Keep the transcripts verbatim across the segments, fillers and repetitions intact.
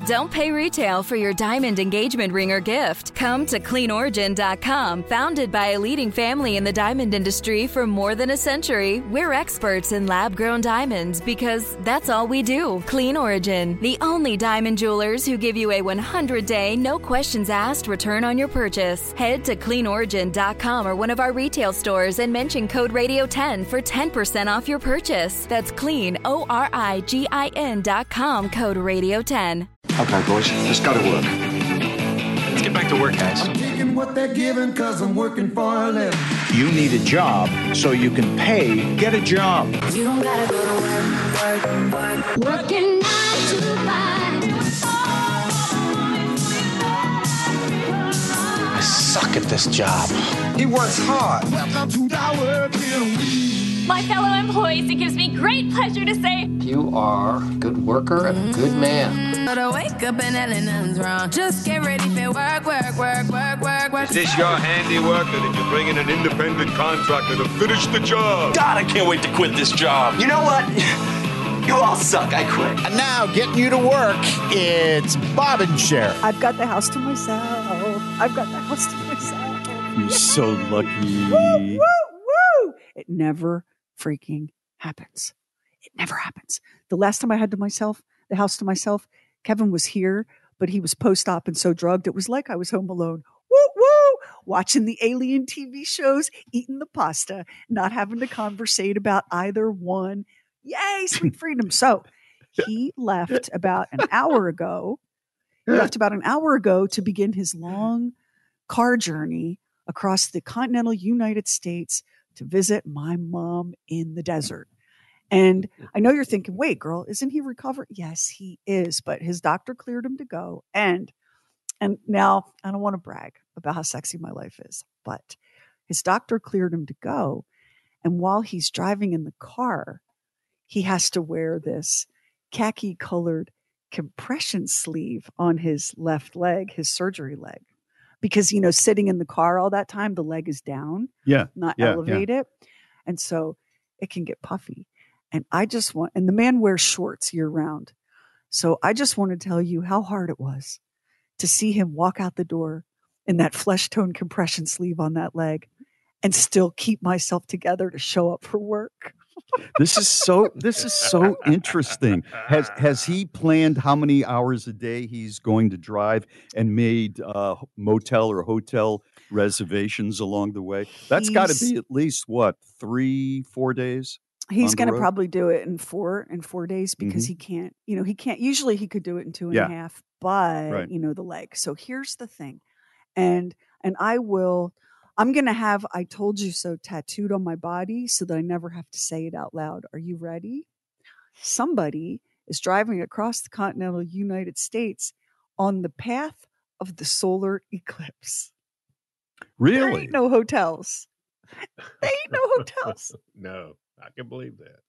Don't pay retail for your diamond engagement ring or gift. Come to clean origin dot com. Founded by a leading family in the diamond industry for more than a century, we're experts in lab-grown diamonds because that's all we do. Clean Origin, the only diamond jewelers who give you a one hundred day, no questions asked return on your purchase. Head to clean origin dot com or one of our retail stores and mention code radio ten for ten percent off your purchase. That's clean, O R I G I N dot com, code radio ten. Okay, boys, let's go to work. Let's get back to work, guys. I'm taking what they're giving because I'm working for a living. You need a job so you can pay. Get a job. You don't gotta go to work, work, work. Working nine to five. I suck at this job. He works hard. Welcome to the working week. My fellow employees, it gives me great pleasure to say you are a good worker and a good man. But I wake up and nothing's wrong. Just get ready for work, work, work, work, work, work. Is this your handiwork, or did you bring in an independent contractor to finish the job? God, I can't wait to quit this job. You know what? You all suck. I quit. And now, getting you to work, it's Bob and Cher. I've got the house to myself. I've got the house to myself. You're so lucky. Woo, woo, woo. It never freaking happens. It never happens. The last time I had to myself, the house to myself, Kevin was here, but he was post-op and so drugged. It was like I was home alone. Woo, woo, watching the alien T V shows, eating the pasta, not having to conversate about either one. Yay, sweet freedom. So he left about an hour ago. He left about an hour ago to begin his long car journey across the continental United States to visit my mom in the desert. And I know you're thinking, wait, girl, isn't he recovered? Yes, he is. But his doctor cleared him to go. And and now I don't want to brag about how sexy my life is, but his doctor cleared him to go. And while he's driving in the car, he has to wear this khaki colored compression sleeve on his left leg, his surgery leg. Because, you know, sitting in the car all that time, the leg is down, yeah, not yeah, elevated. Yeah. And so it can get puffy. And I just want, and the man wears shorts year round. So I just want to tell you how hard it was to see him walk out the door in that flesh tone compression sleeve on that leg and still keep myself together to show up for work. This is so, this is so interesting. Has, has he planned how many hours a day he's going to drive and made uh, motel or hotel reservations along the way? That's got to be at least what, three, four days? He's going to probably do it in four in four days because mm-hmm. he can't, you know, he can't, usually he could do it in two and yeah. a half, but right. you know, the leg. So here's the thing. And, and I will, I'm going to have, I told you so tattooed on my body so that I never have to say it out loud. Are you ready? Somebody is driving across the continental United States on the path of the solar eclipse. Really? There ain't no hotels. There ain't no hotels. No. I can believe that.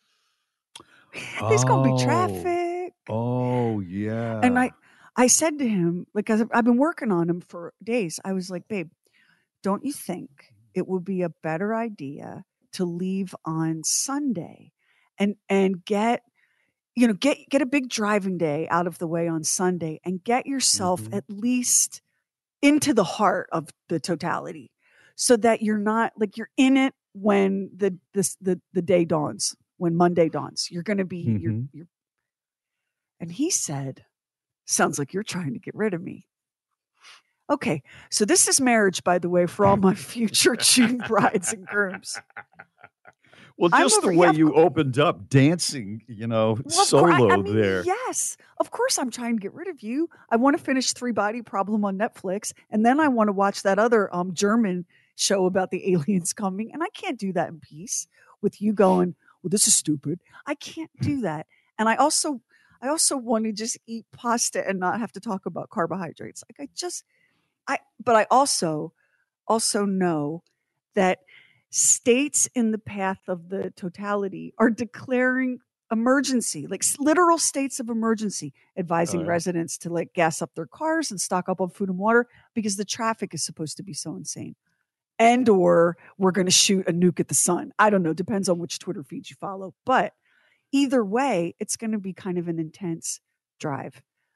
There's oh, going to be traffic. Oh, yeah. And I, I said to him, like, I've, I've been working on him for days. I was like, babe, don't you think it would be a better idea to leave on Sunday and, and get, you know, get, get a big driving day out of the way on Sunday and get yourself mm-hmm. at least into the heart of the totality so that you're not like you're in it when the this the the day dawns, when Monday dawns. You're going to be mm-hmm. you're, you're and he said, sounds like you're trying to get rid of me. Okay, so this is marriage, by the way, for all my future June brides and grooms. Well, just the way you opened up dancing, you know, well, solo I, I mean, there. Yes, of course I'm trying to get rid of you. I want to finish Three Body Problem on Netflix, and then I want to watch that other um German show about the aliens coming, and I can't do that in peace with you going, well, this is stupid. I can't do that. And I also I also want to just eat pasta and not have to talk about carbohydrates. Like I just I but I also also know that states in the path of the totality are declaring emergency, like literal states of emergency, advising oh, yeah. residents to like gas up their cars and stock up on food and water because the traffic is supposed to be so insane. And or we're going to shoot a nuke at the sun. I don't know. Depends on which Twitter feed you follow. But either way, it's going to be kind of an intense drive.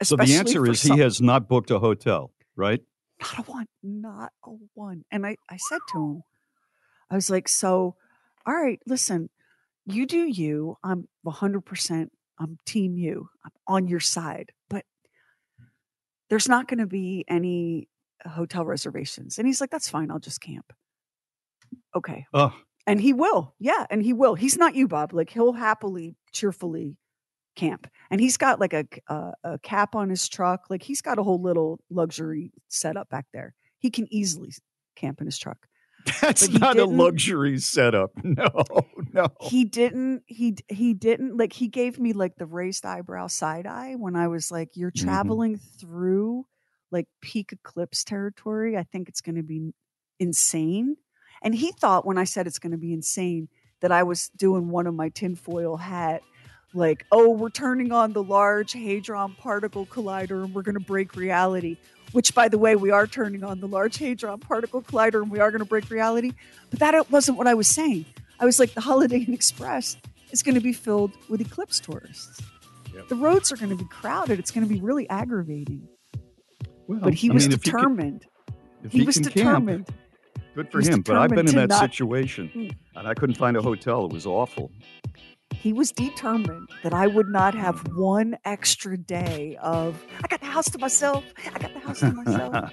So the answer is he has not booked a hotel, right? Not a one, not a one. And I, I said to him, I was like, so, all right, listen, you do you. I'm one hundred percent, I'm team you. I'm on your side. But there's not going to be any hotel reservations. And he's like, that's fine. I'll just camp. Okay. Oh. And he will. Yeah. And he will. He's not you, Bob. Like he'll happily, cheerfully camp. And he's got like a, a, a cap on his truck. Like he's got a whole little luxury setup back there. He can easily camp in his truck. That's not a luxury setup. No, no. He didn't, he, he didn't like, he gave me like the raised eyebrow side eye when I was like, you're traveling mm-hmm. through like peak eclipse territory. I think it's going to be insane. And he thought when I said it's going to be insane that I was doing one of my tinfoil hat, like, oh, we're turning on the Large Hadron Particle Collider and we're going to break reality. Which, by the way, we are turning on the Large Hadron Particle Collider and we are going to break reality. But that wasn't what I was saying. I was like, the Holiday Inn Express is going to be filled with eclipse tourists. Yep. The roads are going to be crowded. It's going to be really aggravating. Well, but he I was mean, determined. He, can, he, he was determined. Camp, good for him. But I've been in that not, situation and I couldn't find a hotel. It was awful. He was determined that I would not have one extra day of, I got the house to myself. I got the house to myself.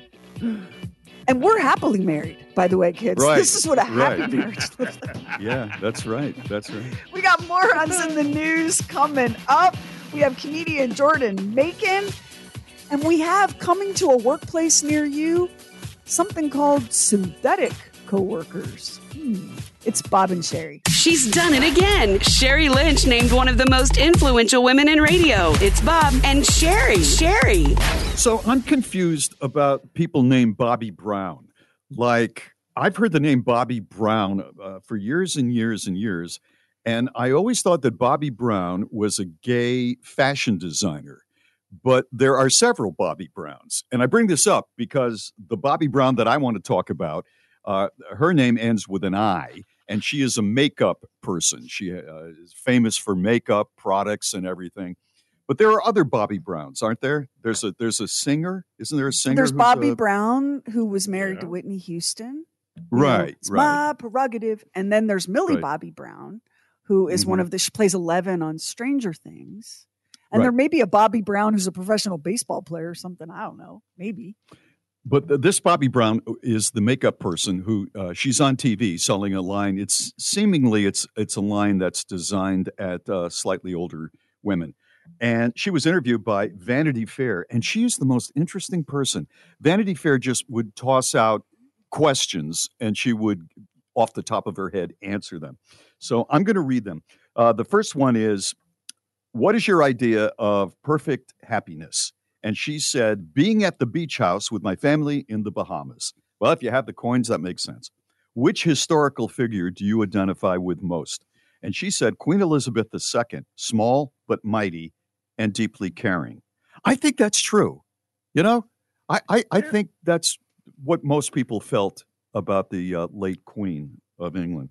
And we're happily married, by the way, kids. Right, this is what a happy right. marriage looks like. Yeah, that's right. That's right. We got morons in the news coming up. We have comedian Jordan Macon. And we have coming to a workplace near you, something called synthetic coworkers. Hmm. It's Bob and Sherry. She's done it again. Sherry Lynch named one of the most influential women in radio. It's Bob and Sherry. Sherry. So I'm confused about people named Bobby Brown. Like, I've heard the name Bobby Brown uh, for years and years and years. And I always thought that Bobby Brown was a gay fashion designer. But there are several Bobby Browns. And I bring this up because the Bobby Brown that I want to talk about, uh, her name ends with an I. And she is a makeup person. She uh, is famous for makeup products and everything. But there are other Bobby Browns, aren't there? There's a there's a singer. Isn't there a singer? There's Bobby a, Brown, who was married yeah. to Whitney Houston. Right, know, it's right. my prerogative. And then there's Millie right. Bobby Brown, who is mm-hmm. one of the, she plays Eleven on Stranger Things. And right. there may be a Bobby Brown who's a professional baseball player or something. I don't know. Maybe. But th- this Bobby Brown is the makeup person who uh, she's on T V selling a line. It's seemingly it's it's a line that's designed at uh, slightly older women. And she was interviewed by Vanity Fair, and she is the most interesting person. Vanity Fair just would toss out questions, and she would, off the top of her head, answer them. So I'm going to read them. Uh, the first one is, what is your idea of perfect happiness? And she said, being at the beach house with my family in the Bahamas. Well, if you have the coins, that makes sense. Which historical figure do you identify with most? And she said, Queen Elizabeth the Second, small but mighty and deeply caring. I think that's true. You know, I, I, I think that's what most people felt about the uh, late Queen of England.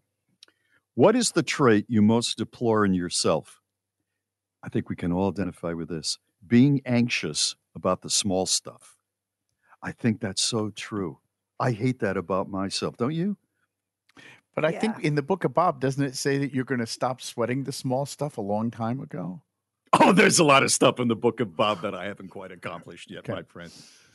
What is the trait you most deplore in yourself? I think we can all identify with this. Being anxious about the small stuff. I think that's so true. I hate that about myself. Don't you? But I yeah. think in the book of Bob, doesn't it say that you're going to stop sweating the small stuff a long time ago? Oh, there's a lot of stuff in the book of Bob that I haven't quite accomplished yet, okay. my friend.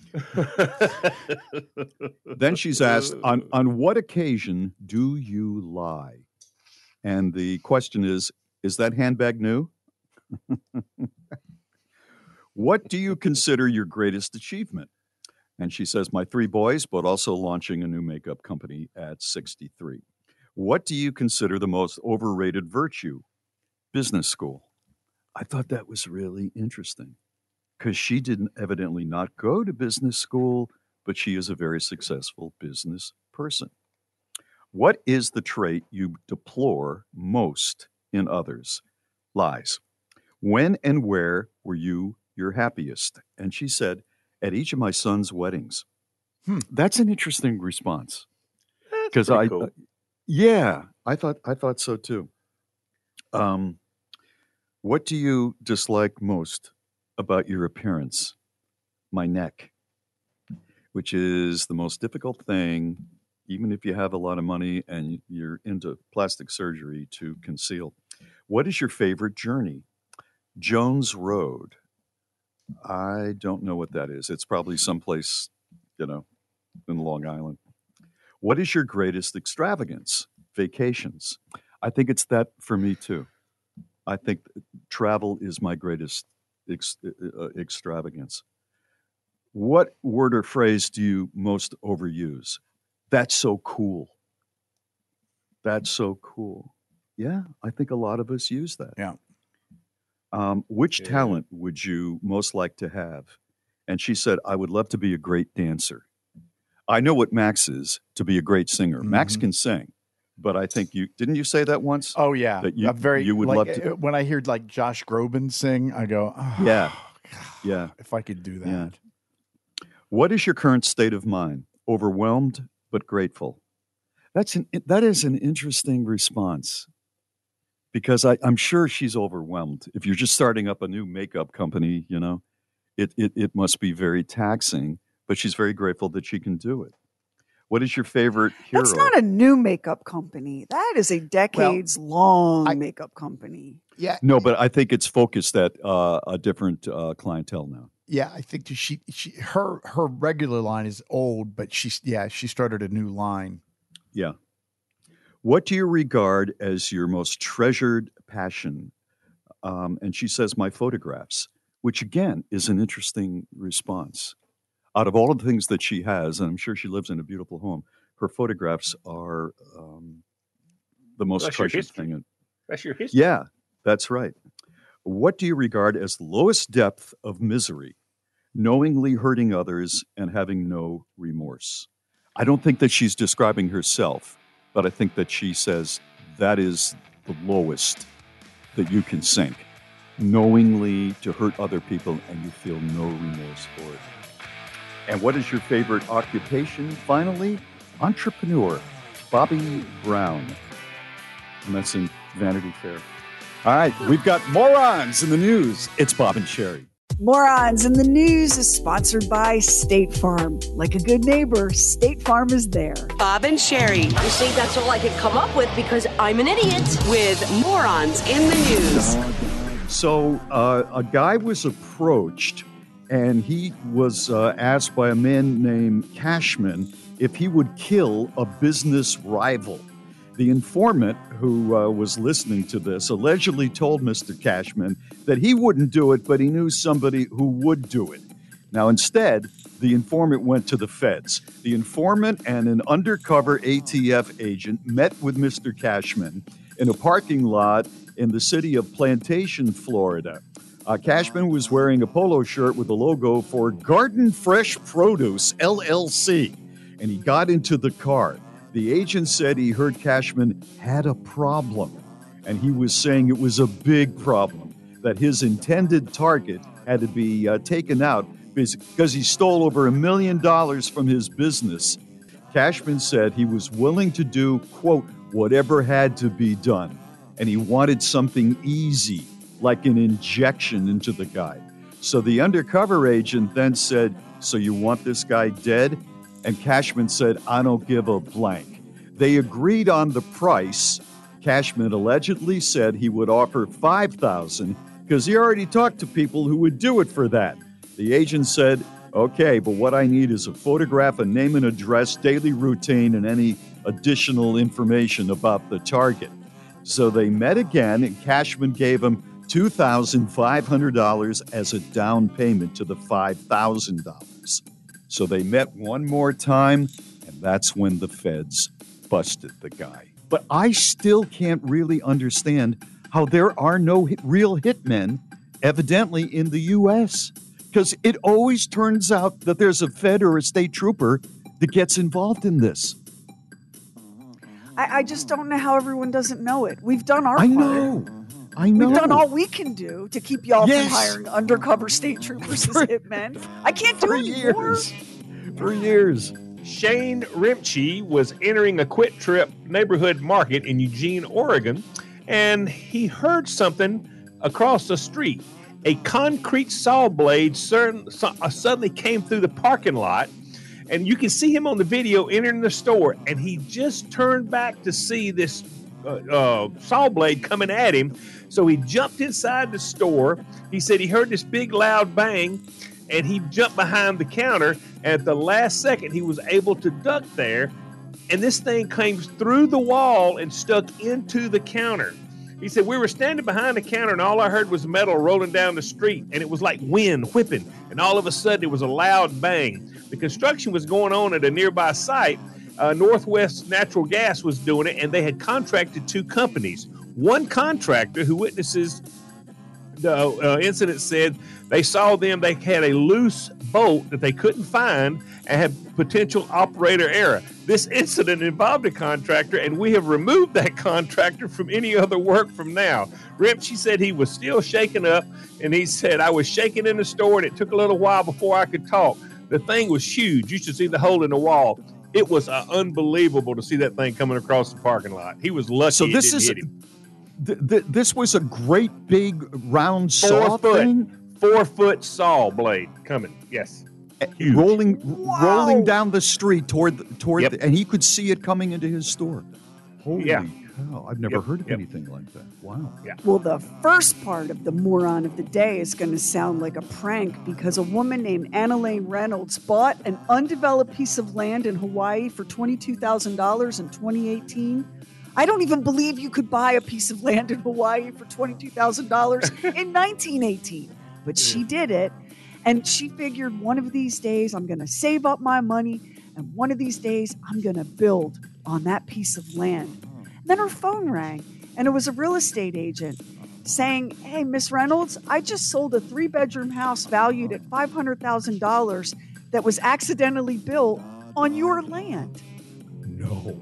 Then she's asked, on, on what occasion do you lie? And the question is, is that handbag new? What do you consider your greatest achievement? And she says, my three boys, but also launching a new makeup company at sixty-three. What do you consider the most overrated virtue? Business school. I thought that was really interesting because she didn't evidently not go to business school, but she is a very successful business person. What is the trait you deplore most in others? Lies. When and where were you your happiest? And she said, at each of my son's weddings. Hmm. That's an interesting response. Because I, cool. uh, yeah, I thought I thought so too. Um, what do you dislike most about your appearance? My neck, which is the most difficult thing, even if you have a lot of money and you're into plastic surgery, to conceal. What is your favorite journey? Jones Road. I don't know what that is. It's probably someplace, you know, in Long Island. What is your greatest extravagance? Vacations. I think it's that for me too. I think travel is my greatest ex- uh, extravagance. What word or phrase do you most overuse? That's so cool. That's so cool. Yeah, I think a lot of us use that. Yeah. Um, which Yeah. talent would you most like to have? And she said, I would love to be a great dancer. I know what Max is, to be a great singer. Mm-hmm. Max can sing, but I think you, didn't you say that once? Oh, yeah. That you, I'm very, you would like, love to. uh, When I hear like Josh Groban sing, I go, oh, Yeah. God, Yeah. if I could do that. Yeah. What is your current state of mind? Overwhelmed, but grateful. That's an, that is an interesting response, because I, I'm sure she's overwhelmed. If you're just starting up a new makeup company, you know, it, it, it must be very taxing, but she's very grateful that she can do it. What is your favorite hero? That's not a new makeup company. That is a decades long makeup company. Yeah. No, but I think it's focused at uh, a different uh, clientele now. Yeah, I think that she, she, her, her regular line is old, but she's, yeah, she started a new line. Yeah. What do you regard as your most treasured passion? Um, and she says, my photographs, which again is an interesting response. Out of all of the things that she has, and I'm sure she lives in a beautiful home, her photographs are um, the most That's your treasured history. thing. That's your history. Yeah, that's right. What do you regard as the lowest depth of misery? Knowingly hurting others and having no remorse. I don't think that she's describing herself, but I think that she says that is the lowest that you can sink. Knowingly to hurt other people and you feel no remorse for it. And what is your favorite occupation? Finally, entrepreneur, Bobby Brown. And that's in Vanity Fair. All right, we've got morons in the news. It's Bob and Sherry. Morons in the News is sponsored by State Farm. Like a good neighbor, State Farm is there. Bob and Sherry. You see, that's all I could come up with because I'm an idiot. With morons in the news. So uh, a guy was approached and he was uh, asked by a man named Cashman if he would kill a business rival. The informant who uh, was listening to this allegedly told Mister Cashman that he wouldn't do it, but he knew somebody who would do it. Now, instead, the informant went to the feds. The informant and an undercover A T F agent met with Mister Cashman in a parking lot in the city of Plantation, Florida. Uh, Cashman was wearing a polo shirt with the logo for Garden Fresh Produce, L L C, and he got into the car. The agent said he heard Cashman had a problem, and he was saying it was a big problem, that his intended target had to be uh, taken out because he stole over a million dollars from his business. Cashman said he was willing to do, quote, whatever had to be done, and he wanted something easy, like an injection into the guy. So the undercover agent then said, so you want this guy dead? And Cashman said, I don't give a blank. They agreed on the price. Cashman allegedly said he would offer five thousand dollars because he already talked to people who would do it for that. The agent said, okay, but what I need is a photograph, a name and address, daily routine, and any additional information about the target. So they met again, and Cashman gave him two thousand five hundred dollars as a down payment to the five thousand dollars. So they met one more time, and that's when the feds busted the guy. But I still can't really understand how there are no hit, real hitmen, evidently, in the U S, because it always turns out that there's a Fed or a state trooper that gets involved in this. I, I just don't know how everyone doesn't know it. We've done our I part. know. I know. We've done all we can do to keep y'all Yes. from hiring undercover state troopers as hitmen. I can't do For it anymore. years. For years. Shane Rimchie was entering a Quit Trip neighborhood market in Eugene, Oregon, and he heard something across the street. a concrete saw blade certain, uh, suddenly came through the parking lot, and you can see him on the video entering the store, and he just turned back to see this uh, uh, saw blade coming at him. So he jumped inside the store. He said he heard this big loud bang, and he jumped behind the counter. And at the last second, he was able to duck there, and this thing came through the wall and stuck into the counter. He said, we were standing behind the counter, and all I heard was metal rolling down the street, and it was like wind whipping, and all of a sudden it was a loud bang. The construction was going on at a nearby site. Uh, Northwest Natural Gas was doing it, and they had contracted two companies. One contractor who witnesses the uh, incident said they saw them, they had a loose bolt that they couldn't find and had potential operator error. This incident involved a contractor, and we have removed that contractor from any other work from now. Rip, she said he was still shaking up, and he said, I was shaking in the store, and it took a little while before I could talk. The thing was huge. You should see the hole in the wall. It was uh, unbelievable to see that thing coming across the parking lot. He was lucky so this it didn't is, hit him. Th- th- this was a great big round Four saw foot, thing? four foot saw blade coming. Yes. Huge. rolling Wow. rolling down the street toward the, toward Yep. the, and he could see it coming into his store. Holy Yeah. cow, I've never Yep. heard of Yep. anything like that. Wow. Yeah. Well, the first part of the moron of the day is going to sound like a prank because a woman named Annalane Reynolds bought an undeveloped piece of land in Hawaii for twenty-two thousand dollars in twenty eighteen. I don't even believe you could buy a piece of land in Hawaii for twenty-two thousand dollars in nineteen eighteen, but she did it. And she figured one of these days I'm going to save up my money, and one of these days I'm going to build on that piece of land. And then her phone rang, and it was a real estate agent saying, hey, Miss Reynolds, I just sold a three-bedroom house valued at five hundred thousand dollars that was accidentally built on your land. No.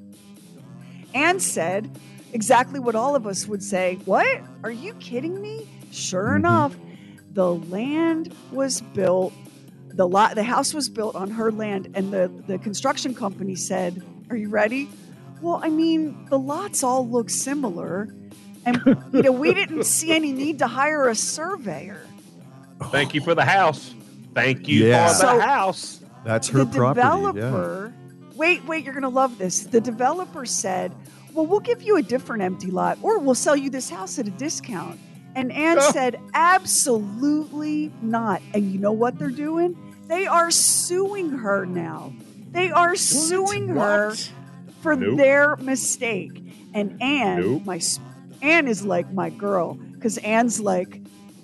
Anne said exactly what all of us would say. What? Are you kidding me? Sure mm-hmm. enough, the land was built, the lot, the house was built on her land, and the, the construction company said, are you ready? Well, I mean, the lots all look similar, and you know, we didn't see any need to hire a surveyor. Thank you for the house. Thank you Yeah. for the So, house. That's her the property. developer, wait, wait, you're going to love this. The developer said, well, we'll give you a different empty lot, or we'll sell you this house at a discount. And Anne Oh. said, absolutely not. And you know what they're doing? They are suing her now. They are suing her What? for Nope. their mistake. And Anne, Nope. my Anne is like my girl, because Anne's like,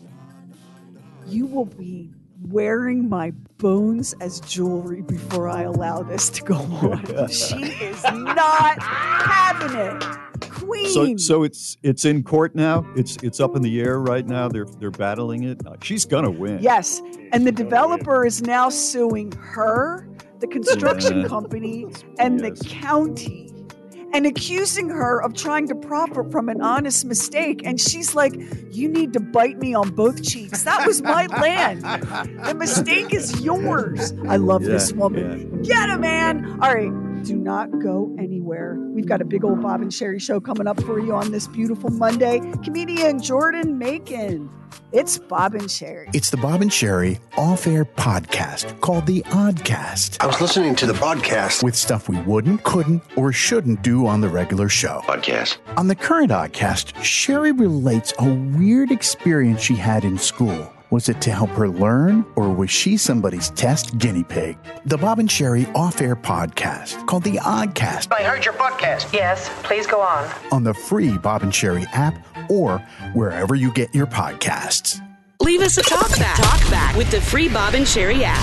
you will be wearing my bones as jewelry before I allow this to go on. She is not having it. Queen. So, so it's it's in court now. It's it's up in the air right now. They're they're battling it. Uh, She's gonna win. Yes, and the developer is now suing her, the construction Yeah. company, and Yes. the county, and accusing her of trying to profit from an honest mistake. And she's like, you need to bite me on both cheeks. That was my land. The mistake is yours. I love Yeah, this woman. Get him, man. All right. Do not go anywhere. We've got a big old Bob and Sherry show coming up for you on this beautiful Monday. Comedian Jordan Macon. It's Bob and Sherry. It's the Bob and Sherry off-air podcast called The Oddcast. I was listening to the podcast. With stuff we wouldn't, couldn't, or shouldn't do on the regular show. Podcast. On the current Oddcast, Sherry relates a weird experience she had in school. Was it to help her learn, or was she somebody's test guinea pig? The Bob and Sherry off-air podcast called The Oddcast. I heard your podcast. Yes, please go on. On the free Bob and Sherry app or wherever you get your podcasts. Leave us a talk back. Talk back with the free Bob and Sherry app.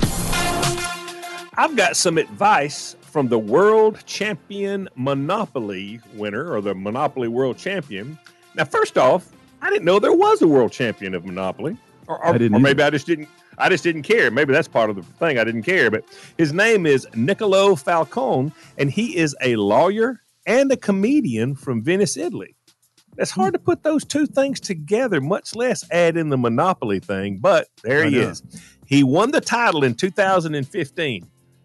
I've got some advice from the world champion Monopoly winner, or the Monopoly world champion. Now, first off, I didn't know there was a world champion of Monopoly. Or, or, I didn't or maybe either. I just didn't. I just didn't care. Maybe that's part of the thing. I didn't care. But his name is Niccolo Falcone, and he is a lawyer and a comedian from Venice, Italy. It's hard to put those two things together, much less add in the Monopoly thing. But there I he know. is. He won the title in two thousand fifteen.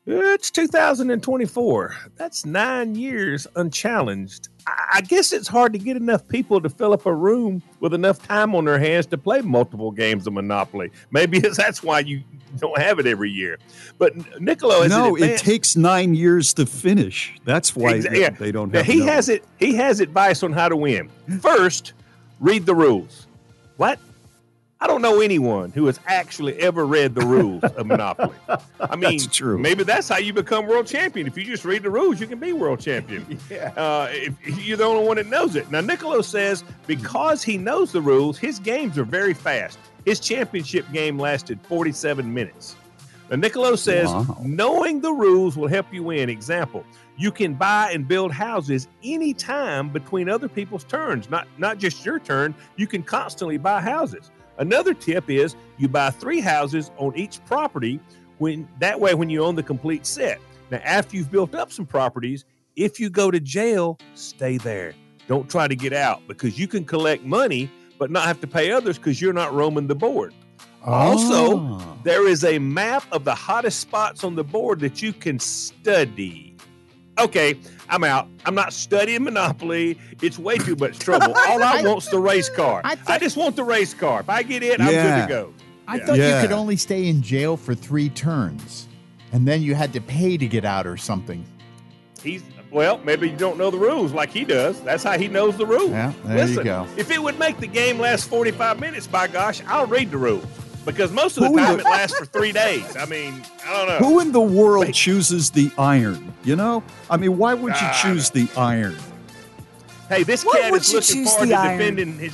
It's two thousand twenty-four. That's nine years unchallenged. I guess it's hard to get enough people to fill up a room with enough time on their hands to play multiple games of Monopoly. Maybe that's why you don't have it every year. But Niccolo has no, it takes nine years to finish. That's why exactly. they, they don't have. Now, he has it. He has advice on how to win. First, read the rules. What? I don't know anyone who has actually ever read the rules of Monopoly. I mean, that's true. Maybe that's how you become world champion. If you just read the rules, you can be world champion. Yeah. Uh, if you're the only one that knows it. Now, Niccolo says because he knows the rules, his games are very fast. His championship game lasted forty-seven minutes. Now, Niccolo says wow. knowing the rules will help you win. Example, you can buy and build houses anytime between other people's turns, not, not just your turn. You can constantly buy houses. Another tip is you buy three houses on each property. When that way, when you own the complete set. Now, after you've built up some properties, if you go to jail, stay there. Don't try to get out because you can collect money but not have to pay others because you're not roaming the board. Oh. Also, there is a map of the hottest spots on the board that you can study. Okay, I'm out. I'm not studying Monopoly. It's way too much trouble. All I, I want's the race car. I, thought, I just want the race car. If I get it, yeah. I'm good to go. I yeah. thought yeah. you could only stay in jail for three turns, and then you had to pay to get out or something. He's well, maybe you don't know the rules like he does. That's how he knows the rules. Yeah, there Listen, you go. If it would make the game last forty-five minutes, by gosh, I'll read the rules. Because most of the Who time the, it lasts for three days. I mean, I don't know. Who in the world Wait. chooses the iron? You know? I mean, why would you uh, choose the iron? Hey, this why cat is looking forward to iron? defending his...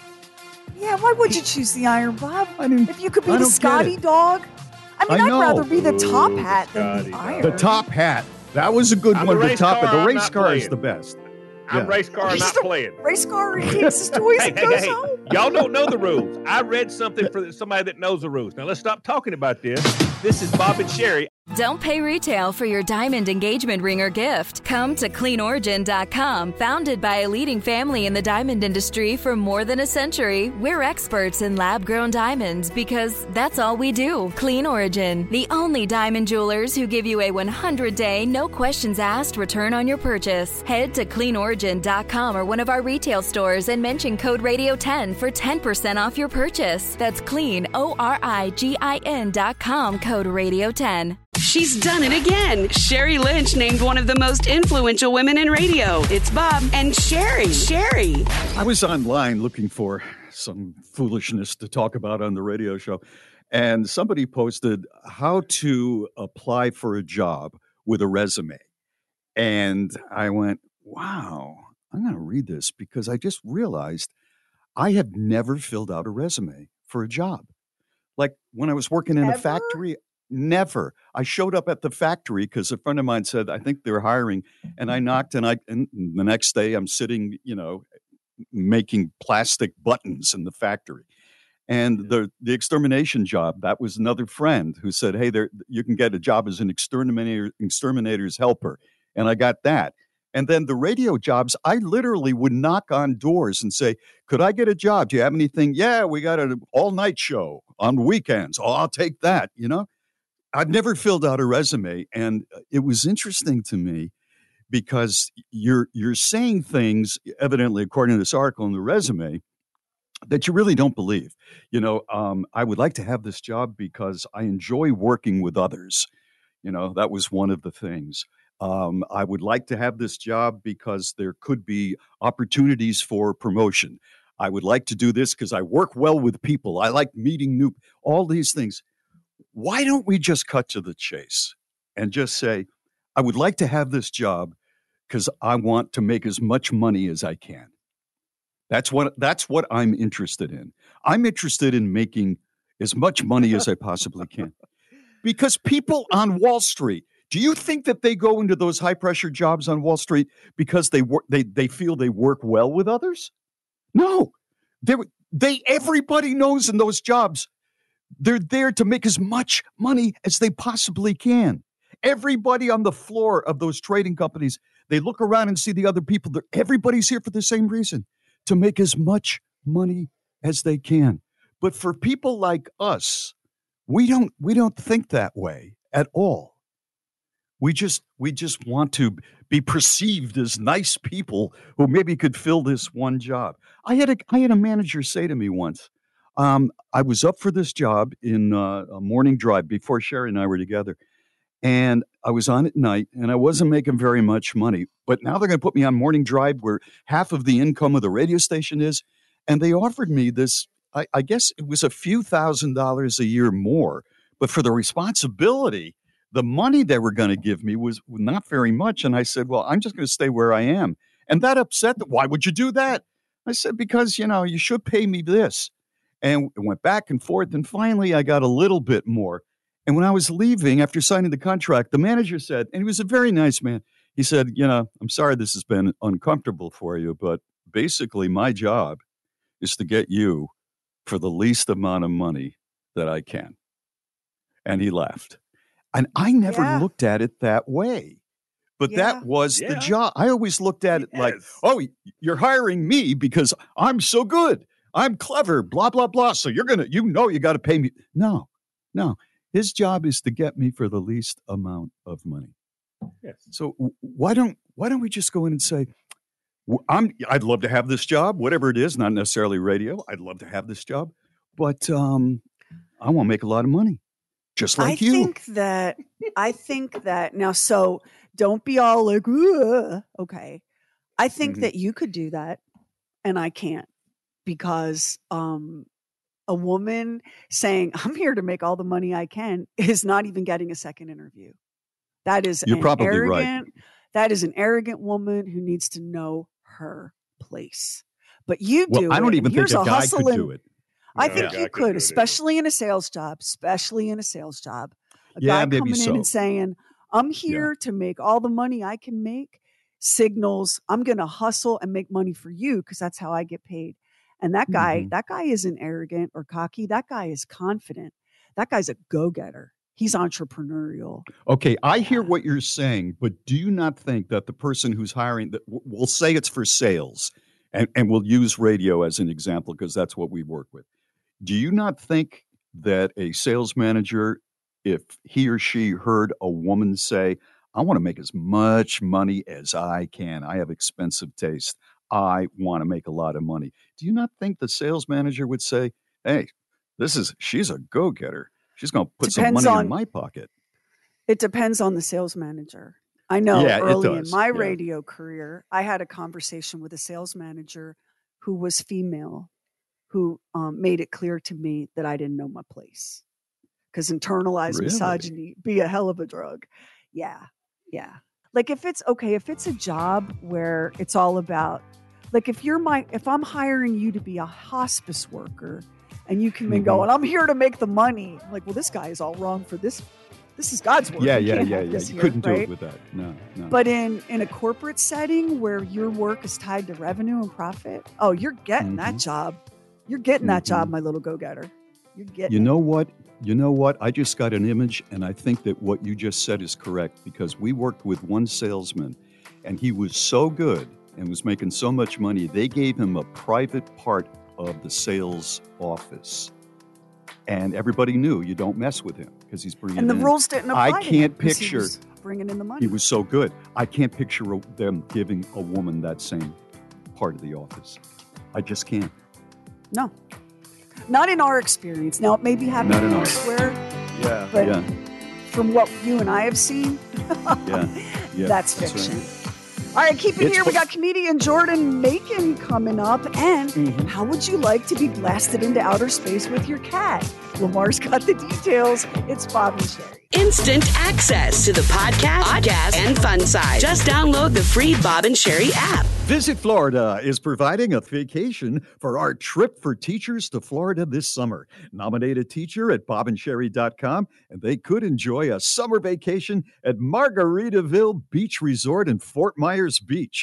Yeah, why would you choose the iron, Bob? I mean, if you could be the Scotty dog? I mean, I I'd know. rather be the top hat Ooh, than the iron. The top hat. That was a good I'm one the to top car, it. The I'm race car playing. is the best. I'm yeah. race car, I'm not playing. Race car, he takes his toys hey, and hey, goes hey. home. Y'all don't know the rules. I read something for somebody that knows the rules. Now, let's stop talking about this. This is Bob and Sherry. Don't pay retail for your diamond engagement ring or gift. Come to clean origin dot com. Founded by a leading family in the diamond industry for more than a century, we're experts in lab-grown diamonds because that's all we do. Clean Origin, the only diamond jewelers who give you a one hundred day, no questions asked return on your purchase. Head to clean origin dot com or one of our retail stores and mention code radio ten for ten percent off your purchase. That's clean, O R I G I N dot com, code radio ten. She's done it again. Sherry Lynch named one of the most influential women in radio. It's Bob and Sherry. Sherry. I was online looking for some foolishness to talk about on the radio show, and somebody posted how to apply for a job with a resume. And I went, wow, I'm going to read this because I just realized I have never filled out a resume for a job. Like when I was working in Ever? a factory, never. I showed up at the factory because a friend of mine said, I think they're hiring. And I knocked and I, and the next day I'm sitting, you know, making plastic buttons in the factory. And the the extermination job, that was another friend who said, hey, there you can get a job as an exterminator, exterminator's helper. And I got that. And then the radio jobs, I literally would knock on doors and say, could I get a job? Do you have anything? Yeah, we got an all-night show on weekends. Oh, I'll take that, you know? I've never filled out a resume, and it was interesting to me because you're you're saying things, evidently, according to this article in the resume, that you really don't believe. You know, um, I would like to have this job because I enjoy working with others. You know, that was one of the things. Um, I would like to have this job because there could be opportunities for promotion. I would like to do this because I work well with people. I like meeting new, all these things. Why don't we just cut to the chase and just say, I would like to have this job because I want to make as much money as I can. That's what, that's what I'm interested in. I'm interested in making as much money as I possibly can. Because people on Wall Street, do you think that they go into those high-pressure jobs on Wall Street because they work, they they feel they work well with others? No. They, they everybody knows in those jobs, they're there to make as much money as they possibly can. Everybody on the floor of those trading companies, they look around and see the other people. Everybody's here for the same reason, to make as much money as they can. But for people like us, we don't we don't think that way at all. We just we just want to be perceived as nice people who maybe could fill this one job. I had a I had a manager say to me once, um, I was up for this job in uh, a morning drive before Sherry and I were together, and I was on at night, and I wasn't making very much money. But now they're going to put me on morning drive, where half of the income of the radio station is, and they offered me this. I, I guess it was a few thousand dollars a year more, but for the responsibility. The money they were going to give me was not very much. And I said, well, I'm just going to stay where I am. And that upset them. Why would you do that? I said, because, you know, you should pay me this. And it went back and forth. And finally, I got a little bit more. And when I was leaving after signing the contract, the manager said, and he was a very nice man. He said, you know, I'm sorry this has been uncomfortable for you, but basically my job is to get you for the least amount of money that I can. And he laughed. And I never yeah. looked at it that way. But yeah. that was yeah. the job. I always looked at it yes. like, oh, you're hiring me because I'm so good. I'm clever, blah, blah, blah. So you're going to, you know, you got to pay me. No, no. His job is to get me for the least amount of money. Yes. So why don't, why don't we just go in and say, I'm, I'd love to have this job, whatever it is, not necessarily radio. I'd love to have this job, but um, I want to make a lot of money. Just like I you. think that, I think that now, so don't be all like, okay. I think mm-hmm. that you could do that and I can't because um, a woman saying, I'm here to make all the money I can is not even getting a second interview. That is You're an probably arrogant, right. that is an arrogant woman who needs to know her place. But you well, do I don't it, even think a, a guy could and, do it. I No, think yeah, you could, especially in a sales job, especially in a sales job. A yeah, guy coming so. in and saying, I'm here yeah. to make all the money I can make signals I'm going to hustle and make money for you because that's how I get paid. And that guy, mm-hmm. that guy isn't arrogant or cocky. That guy is confident. That guy's a go-getter. He's entrepreneurial. Okay, I hear what you're saying, but do you not think that the person who's hiring, that we'll say it's for sales, and, and we'll use radio as an example because that's what we work with. Do you not think that a sales manager, if he or she heard a woman say, I want to make as much money as I can. I have expensive taste. I want to make a lot of money. Do you not think the sales manager would say, hey, this is, she's a go-getter. She's going to put depends some money on, in my pocket. It depends on the sales manager. I know yeah, early in my yeah. radio career, I had a conversation with a sales manager who was female, who um, made it clear to me that I didn't know my place. Because internalized really? misogyny be a hell of a drug. Yeah, yeah. Like if it's, okay, if it's a job where it's all about, like if you're my, if I'm hiring you to be a hospice worker and you come in mm-hmm. going, I'm here to make the money. I'm like, well, this guy is all wrong for this. This is God's work. Yeah, you yeah, yeah, yeah. You here, couldn't right? do it with that. No, no. But in, in a corporate setting where your work is tied to revenue and profit, oh, you're getting mm-hmm. that job. You're getting mm-hmm. that job, my little go-getter. You're getting You it. know what? You know what? I just got an image, and I think that what you just said is correct because we worked with one salesman, and he was so good and was making so much money, they gave him a private part of the sales office. And everybody knew you don't mess with him because he's bringing And the in. rules didn't apply I to can't him 'cause he picture. was bringing in the money. He was so good. I can't picture them giving a woman that same part of the office. I just can't. No. Not in our experience. Now, it may be happening Not in elsewhere. Yeah. But yeah. from what you and I have seen, yeah. Yeah. that's fiction. That's right. All right, keep it It's here. We fu- got comedian Jordan Macon coming up. And mm-hmm. how would you like to be blasted into outer space with your cat? Lamar's got the details. It's Bob and Sherry. Instant access to the podcast, podcast, and fun side. Just download the free Bob and Sherry app. Visit Florida is providing a vacation for our trip for teachers to Florida this summer. Nominate a teacher at bob and sherry dot com, and they could enjoy a summer vacation at Margaritaville Beach Resort in Fort Myers Beach.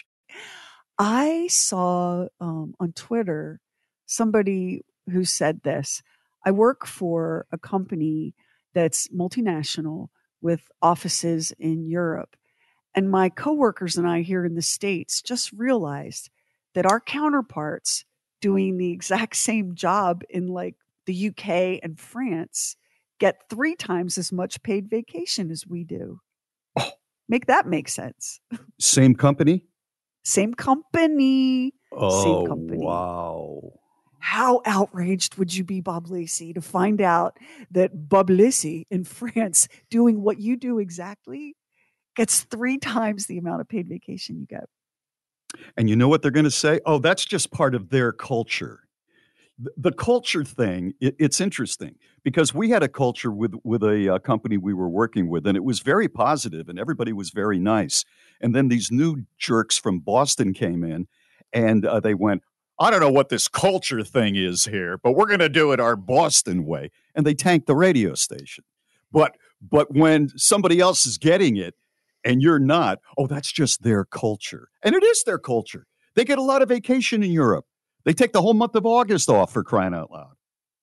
I saw um, on Twitter somebody who said this. I work for a company that's multinational with offices in Europe. And my coworkers and I here in the States just realized that our counterparts doing the exact same job in like the U K and France get three times as much paid vacation as we do. Oh, Make that make sense. Same company? Same company. Oh, Same company. wow. How outraged would you be, Bob Lacey, to find out that Bob Lacey in France doing what you do exactly gets three times the amount of paid vacation you get? And you know what they're going to say? Oh, that's just part of their culture. The, the culture thing, it, it's interesting because we had a culture with, with a uh, company we were working with, and it was very positive and everybody was very nice. And then these new jerks from Boston came in and uh, they went, I don't know what this culture thing is here, but we're going to do it our Boston way. And they tanked the radio station. But but when somebody else is getting it and you're not, oh, that's just their culture. And it is their culture. They get a lot of vacation in Europe. They take the whole month of August off, for crying out loud.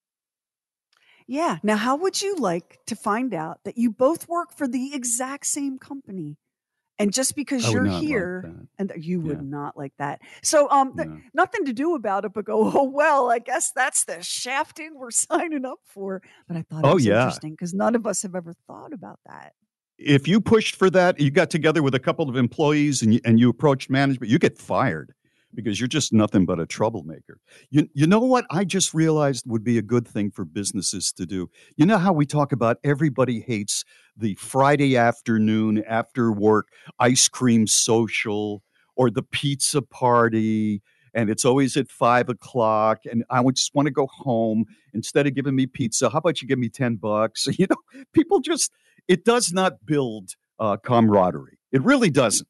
Yeah. Now, how would you like to find out that you both work for the exact same company? And just because you're here, like and th- you would yeah. not like that. So um, th- no. nothing to do about it, but go, oh, well, I guess that's the shafting we're signing up for. But I thought it oh, was yeah. interesting because none of us have ever thought about that. If you pushed for that, you got together with a couple of employees and you, and you approached management, you get fired because you're just nothing but a troublemaker. You, you know what I just realized would be a good thing for businesses to do? You know how we talk about everybody hates the Friday afternoon after work ice cream social or the pizza party, and it's always at five o'clock, and I would just want to go home instead of giving me pizza. How about you give me ten bucks? You know, people just, it does not build uh, camaraderie. It really doesn't.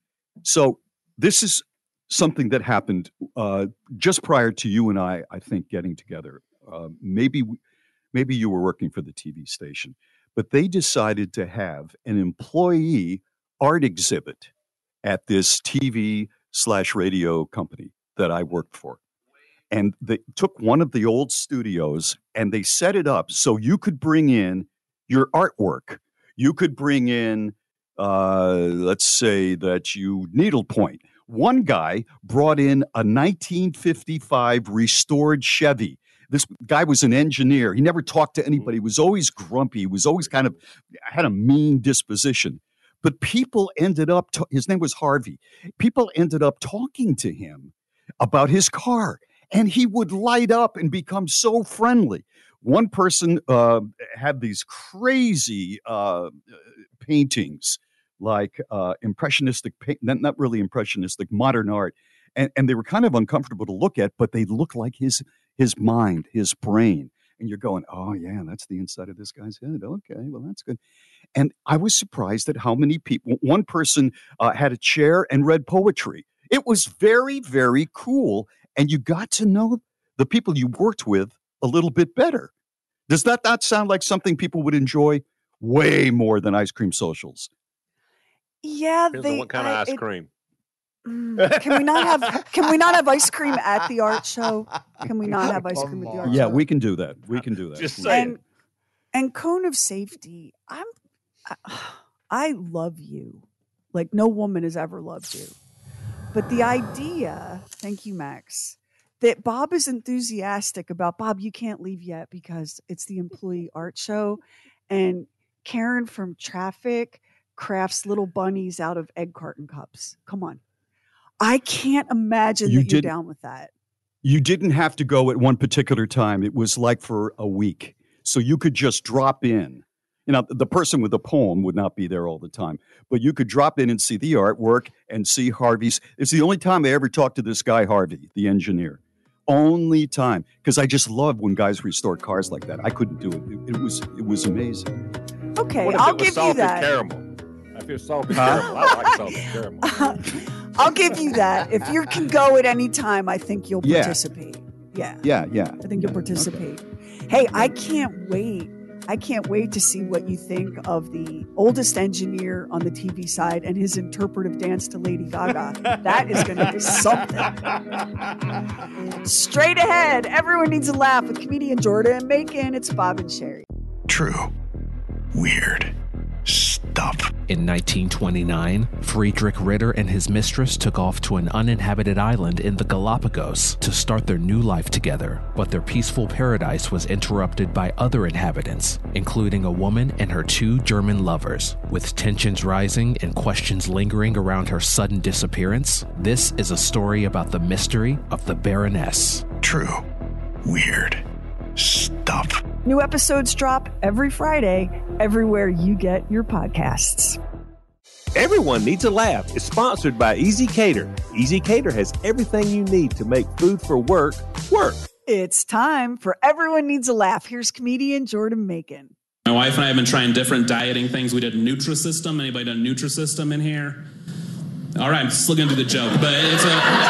So this is something that happened uh, just prior to you and I, I think, getting together. Uh, maybe, maybe you were working for the T V station, but they decided to have an employee art exhibit at this T V slash radio company that I worked for. And they took one of the old studios and they set it up so you could bring in your artwork. You could bring in, uh, let's say that you needlepoint. One guy brought in a nineteen fifty-five restored Chevy. This guy was an engineer. He never talked to anybody. He was always grumpy. He was always kind of had a mean disposition. But people ended up, to, his name was Harvey. People ended up talking to him about his car. And he would light up and become so friendly. One person uh, had these crazy uh, paintings, like uh, impressionistic, not, not really impressionistic, modern art. And, and they were kind of uncomfortable to look at, but they looked like his his mind, his brain. And you're going, oh, yeah, that's the inside of this guy's head. Okay, well, that's good. And I was surprised at how many people, one person uh, had a chair and read poetry. It was very, very cool. And you got to know the people you worked with a little bit better. Does that not sound like something people would enjoy way more than ice cream socials? Yeah, Depends they, on what kind I, of ice it, cream. Mm, can we not have Can we not have ice cream at the art show? Can we not have ice cream at the art yeah, show? Yeah, we can do that. We can do that. Just saying. And, and cone of safety. I'm. I, I love you, like no woman has ever loved you. But the idea, thank you, Max, that Bob is enthusiastic about, Bob, you can't leave yet because it's the employee art show, and Karen from Traffic crafts little bunnies out of egg carton cups. Come on. I can't imagine You that you're did- down with that. You didn't have to go at one particular time. It was like for a week. So you could just drop in. You know, the person with the poem would not be there all the time, but you could drop in and see the artwork and see Harvey's. It's the only time I ever talked to this guy, Harvey, the engineer. Only time. Because I just love when guys restore cars like that. I couldn't do it. It, it was it was amazing. Okay, What if I'll it was give you salted that. caramel? I feel salted Huh? caramel. I like salted caramel. I'll give you that. If you can go at any time, I think you'll Yeah. participate. Yeah. Yeah, yeah. I think you'll participate. Hey, I can't wait. I can't wait to see what you think of the oldest engineer on the T V side and his interpretive dance to Lady Gaga. That is going to be something. Straight ahead, everyone needs a laugh with comedian Jordan Macon. It's Bob and Sherry. True. Weird. Stupid. stuff. In nineteen twenty-nine, Friedrich Ritter and his mistress took off to an uninhabited island in the Galapagos to start their new life together, but their peaceful paradise was interrupted by other inhabitants, including a woman and her two German lovers. With tensions rising and questions lingering around her sudden disappearance, this is a story about the mystery of the Baroness. True. Weird. Stuff. New episodes drop every Friday, everywhere you get your podcasts. Everyone Needs a Laugh is sponsored by Easy Cater. Easy Cater has everything you need to make food for work, work. It's time for Everyone Needs a Laugh. Here's comedian Jordan Macon. My wife and I have been trying different dieting things. We did Nutrisystem. Anybody done Nutrisystem in here? All right, I'm still going to do the joke, but it's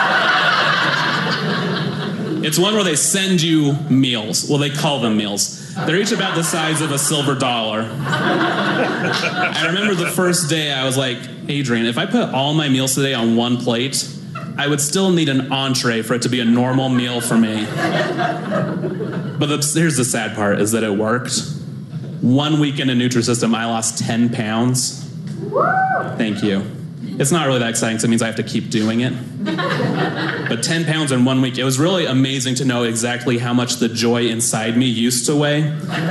a... It's one where they send you meals. Well, they call them meals. They're each about the size of a silver dollar. I remember the first day I was like, Adrian, if I put all my meals today on one plate, I would still need an entree for it to be a normal meal for me. But the, here's the sad part, is that it worked. One week into Nutrisystem, I lost ten pounds. Thank you. It's not really that exciting, so it means I have to keep doing it. But ten pounds in one week, it was really amazing to know exactly how much the joy inside me used to weigh.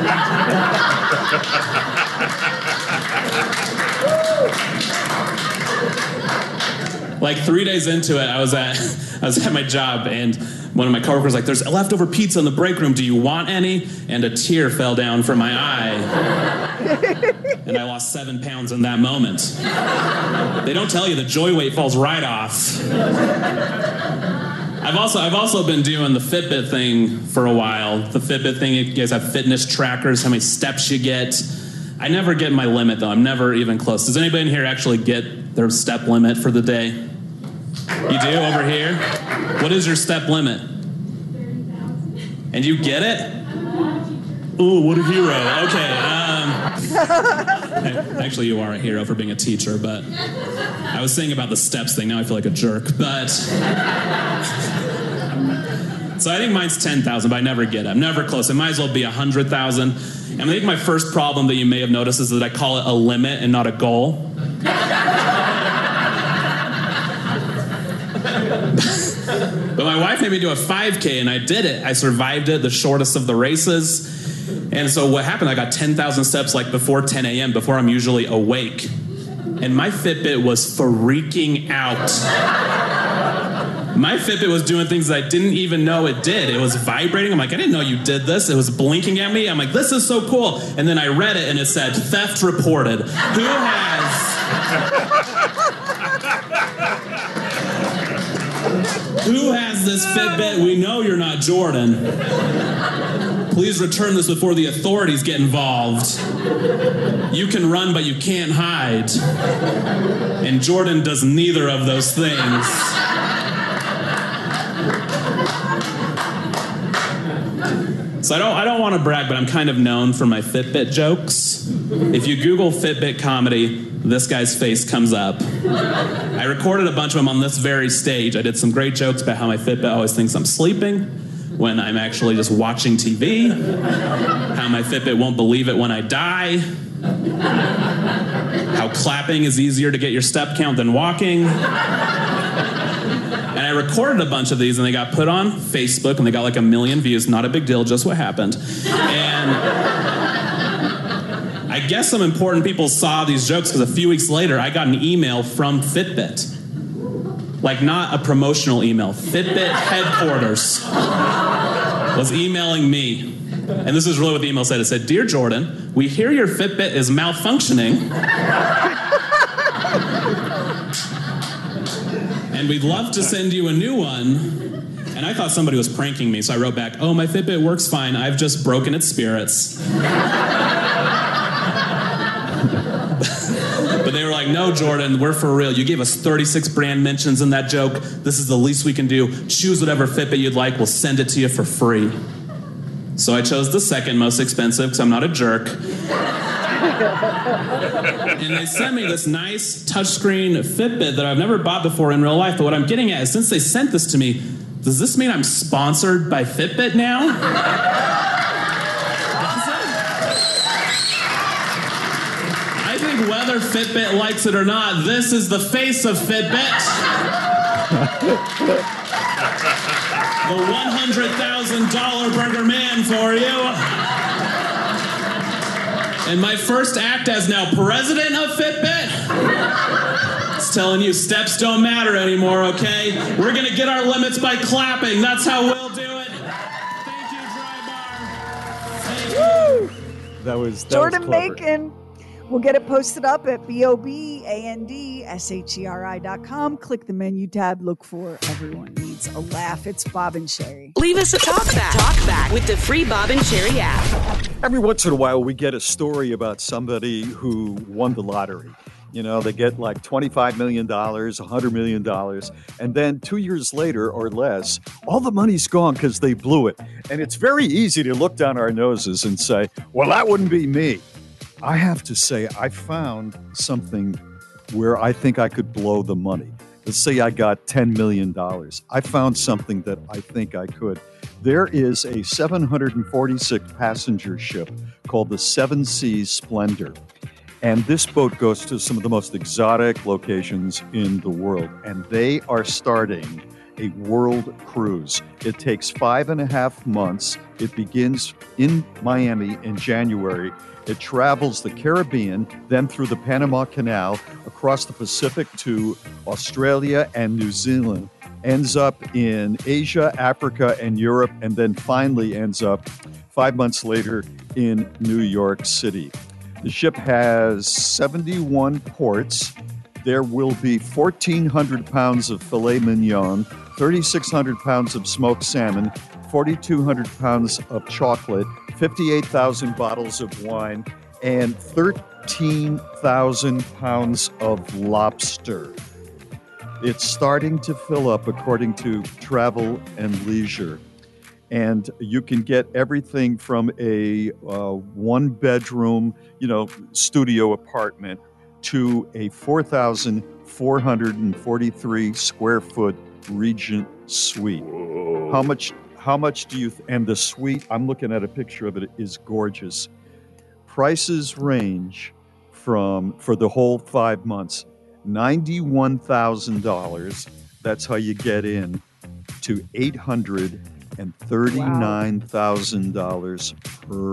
Like three days into it, I was at I was at my job, and one of my coworkers was like, "There's leftover pizza in the break room. Do you want any?" And a tear fell down from my eye. And I lost seven pounds in that moment. They don't tell you the joy weight falls right off. I've also I've also been doing the Fitbit thing for a while. The Fitbit thing, you guys have fitness trackers, how many steps you get. I never get my limit, though. I'm never even close. Does anybody in here actually get their step limit for the day? You do over here? What is your step limit? And you get it? Ooh, what a hero. Okay. Um, actually, you are a hero for being a teacher, but I was saying about the steps thing. Now I feel like a jerk, but... So I think mine's ten thousand, but I never get it. I'm never close. It might as well be one hundred thousand. And I think my first problem that you may have noticed is that I call it a limit and not a goal. But my wife made me do a five K, and I did it. I survived it, the shortest of the races. And so what happened, I got ten thousand steps like before ten a.m., before I'm usually awake. And my Fitbit was freaking out. My Fitbit was doing things that I didn't even know it did. It was vibrating. I'm like, I didn't know you did this. It was blinking at me. I'm like, this is so cool. And then I read it, and it said, theft reported. Who has... Who has this Fitbit? We know you're not Jordan. Please return this before the authorities get involved. You can run, but you can't hide. And Jordan does neither of those things. So I don't, I don't want to brag, but I'm kind of known for my Fitbit jokes. If you Google Fitbit comedy, this guy's face comes up. I recorded a bunch of them on this very stage. I did some great jokes about how my Fitbit always thinks I'm sleeping when I'm actually just watching T V, how my Fitbit won't believe it when I die, how clapping is easier to get your step count than walking. And I recorded a bunch of these, and they got put on Facebook, and they got like a million views. Not a big deal, just what happened. And I guess some important people saw these jokes, because a few weeks later, I got an email from Fitbit. Like, not a promotional email. Fitbit headquarters was emailing me. And this is really what the email said. It said, "Dear Jordan, we hear your Fitbit is malfunctioning. And we'd love to send you a new one." And I thought somebody was pranking me, so I wrote back, "Oh, my Fitbit works fine. I've just broken its spirits." But they were like, "No, Jordan, we're for real. You gave us thirty-six brand mentions in that joke. This is the least we can do. Choose whatever Fitbit you'd like. We'll send it to you for free." So I chose the second most expensive, because I'm not a jerk. And they sent me this nice touchscreen Fitbit that I've never bought before in real life. But what I'm getting at is, since they sent this to me, does this mean I'm sponsored by Fitbit now? I think whether Fitbit likes it or not, this is the face of Fitbit. The one hundred thousand dollars burger man for you. And my first act as now president of Fitbit. It's telling you steps don't matter anymore, okay? We're going to get our limits by clapping. That's how we'll do it. Thank you, Dry Bar. Woo! That was that Jordan was clever. Bacon. We'll get it posted up at B O B A N D S H E R I dot com. Click the menu tab. Look for Everyone Needs a Laugh. It's Bob and Sherry. Leave us a talk back. Talk back with the free Bob and Sherry app. Every once in a while, we get a story about somebody who won the lottery. You know, they get like twenty-five million dollars, one hundred million dollars, and then two years later or less, all the money's gone because they blew it. And it's very easy to look down our noses and say, well, that wouldn't be me. I have to say, I found something where I think I could blow the money. Let's say I got ten million dollars. I found something that I think I could. There is a seven hundred forty-six passenger ship called the Seven Seas Splendor. And this boat goes to some of the most exotic locations in the world. And they are starting a world cruise. It takes five and a half months. It begins in Miami in January. It travels the Caribbean, then through the Panama Canal, across the Pacific to Australia and New Zealand, ends up in Asia, Africa, and Europe, and then finally ends up five months later in New York City. The ship has seventy-one ports. There will be fourteen hundred pounds of filet mignon, thirty-six hundred pounds of smoked salmon, forty-two hundred pounds of chocolate, fifty-eight thousand bottles of wine, and thirteen thousand pounds of lobster. It's starting to fill up according to Travel and Leisure. And you can get everything from a uh, one-bedroom, you know, studio apartment to a four thousand four hundred forty-three square foot Regent suite. Whoa. How much? How much do you? Th- and the suite, I'm looking at a picture of it, is gorgeous. Prices range from, for the whole five months, ninety-one thousand dollars. That's how you get in, to eight hundred thirty-nine thousand dollars per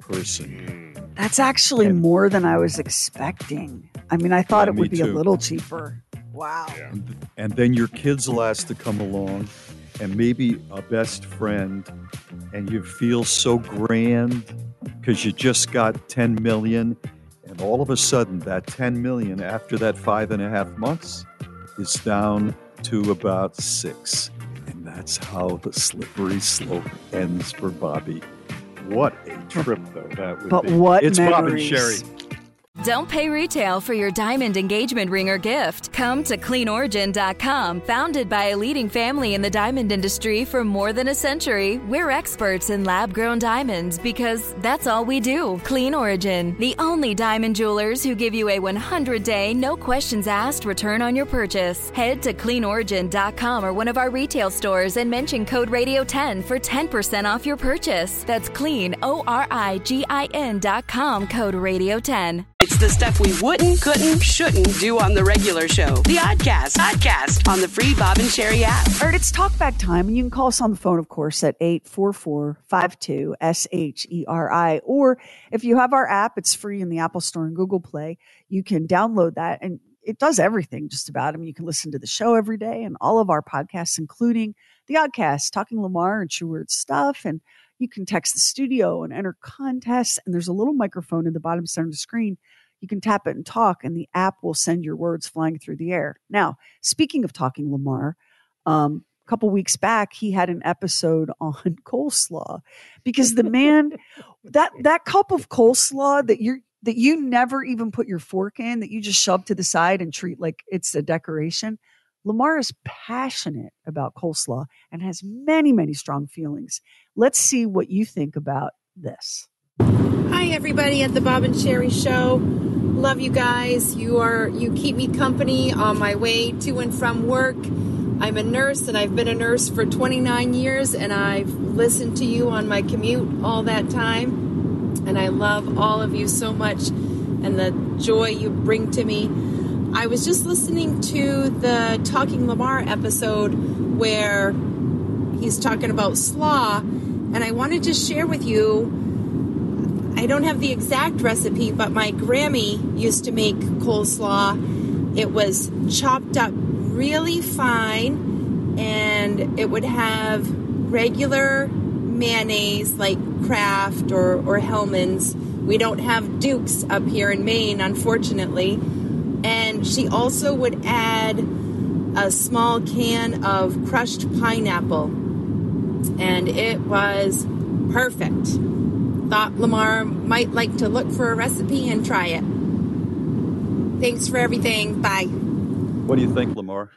person. That's actually And- more than I was expecting. I mean, I thought Yeah, it me would be a too. little cheaper. Wow. And, and then your kids will ask to come along, and maybe a best friend, and you feel so grand because you just got ten million, and all of a sudden that ten million after that five and a half months is down to about six. And that's how the slippery slope ends for Bobby. What a trip, though, that would But be. what It's Bob and memories. Sherry. Don't pay retail for your diamond engagement ring or gift. Come to clean origin dot com. Founded by a leading family in the diamond industry for more than a century, we're experts in lab-grown diamonds because that's all we do. Clean Origin, the only diamond jewelers who give you a one hundred day, no questions asked return on your purchase. Head to clean origin dot com or one of our retail stores and mention code radio ten for ten percent off your purchase. That's clean, O R I G I N dot com, code radio ten. It's the stuff we wouldn't, couldn't, shouldn't do on the regular show. The Oddcast. Oddcast on the free Bob and Sherry app. All right, it's talkback time, and you can call us on the phone, of course, at eight four four, five two, S H E R I. Or if you have our app, it's free in the Apple Store and Google Play. You can download that, and it does everything just about. I mean, you can listen to the show every day and all of our podcasts, including the Oddcast, Talking Lamar and True Word Stuff. And you can text the studio and enter contests, and there's a little microphone in the bottom center of the screen. You can tap it and talk, and the app will send your words flying through the air. Now, speaking of Talking Lamar, um, a couple weeks back, he had an episode on coleslaw because the man, that that cup of coleslaw that you're that you never even put your fork in, that you just shove to the side and treat like it's a decoration. Lamar is passionate about coleslaw and has many, many strong feelings. Let's see what you think about this. Hi, everybody at the Bob and Sherry Show. Love you guys. You are you keep me company on my way to and from work. I'm a nurse, and I've been a nurse for twenty-nine years, and I've listened to you on my commute all that time. And I love all of you so much. and the joy you bring to me. I was just listening to the Talking Lamar episode where he's talking about slaw, and I wanted to share with you, I don't have the exact recipe, but my Grammy used to make coleslaw. It was chopped up really fine, and it would have regular mayonnaise like Kraft or, or Hellmann's. We don't have Duke's up here in Maine, unfortunately. And she also would add a small can of crushed pineapple. And it was perfect. Thought Lamar might like to look for a recipe and try it. Thanks for everything. Bye. What do you think, Lamar?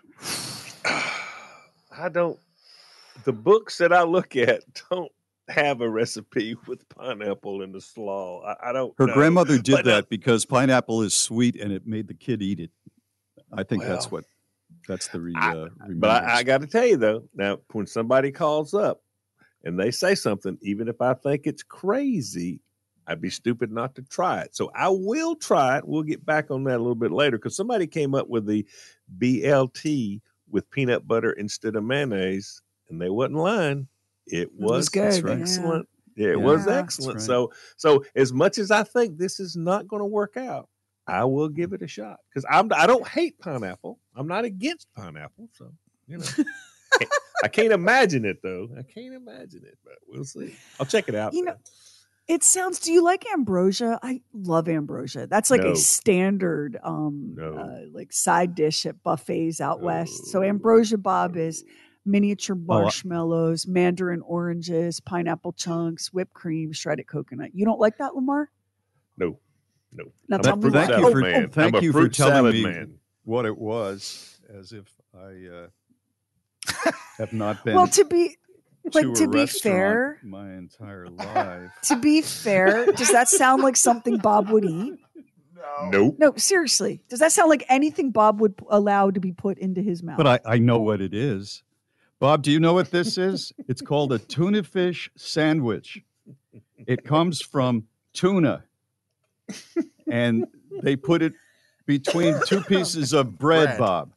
I don't. The books that I look at don't have a recipe with pineapple in the slaw. I, I don't. Her know. grandmother did But, that because pineapple is sweet and it made the kid eat it. I think Well, that's what. That's the re. I, Uh, but I, I got to tell you though, now when somebody calls up and they say something, even if I think it's crazy, I'd be stupid not to try it. So I will try it. We'll get back on that a little bit later because somebody came up with the B L T with peanut butter instead of mayonnaise, and they wasn't lying. It was, was good, right. excellent. Yeah, Yeah, it was that's excellent. right. So, so as much as I think this is not going to work out, I will give it a shot because I'm I don't hate pineapple. I'm not against pineapple. So you know, I can't imagine it though. I can't imagine it, but we'll see. I'll check it out. You know, it sounds. Do you like ambrosia? I love ambrosia. That's like No. a standard, um, No. uh, like side dish at buffets out west. So ambrosia, Bob, is miniature Oh, I- marshmallows, mandarin oranges, pineapple chunks, whipped cream, shredded coconut. You don't like that, Lamar? No, no. Now I'm tell a me fruit why. Thank you salad for man. thank I'm a you for fruit telling salad me man. what it was, as if I uh, have not been. Well, to be like to, to a be restaurant fair, my entire life. to be fair, does that sound like something Bob would eat? Nope. No, seriously. Does that sound like anything Bob would allow to be put into his mouth? But I, I know what it is. Bob, do you know what this is? It's called a tuna fish sandwich. It comes from tuna. And they put it between two pieces of bread, Bread. Bob.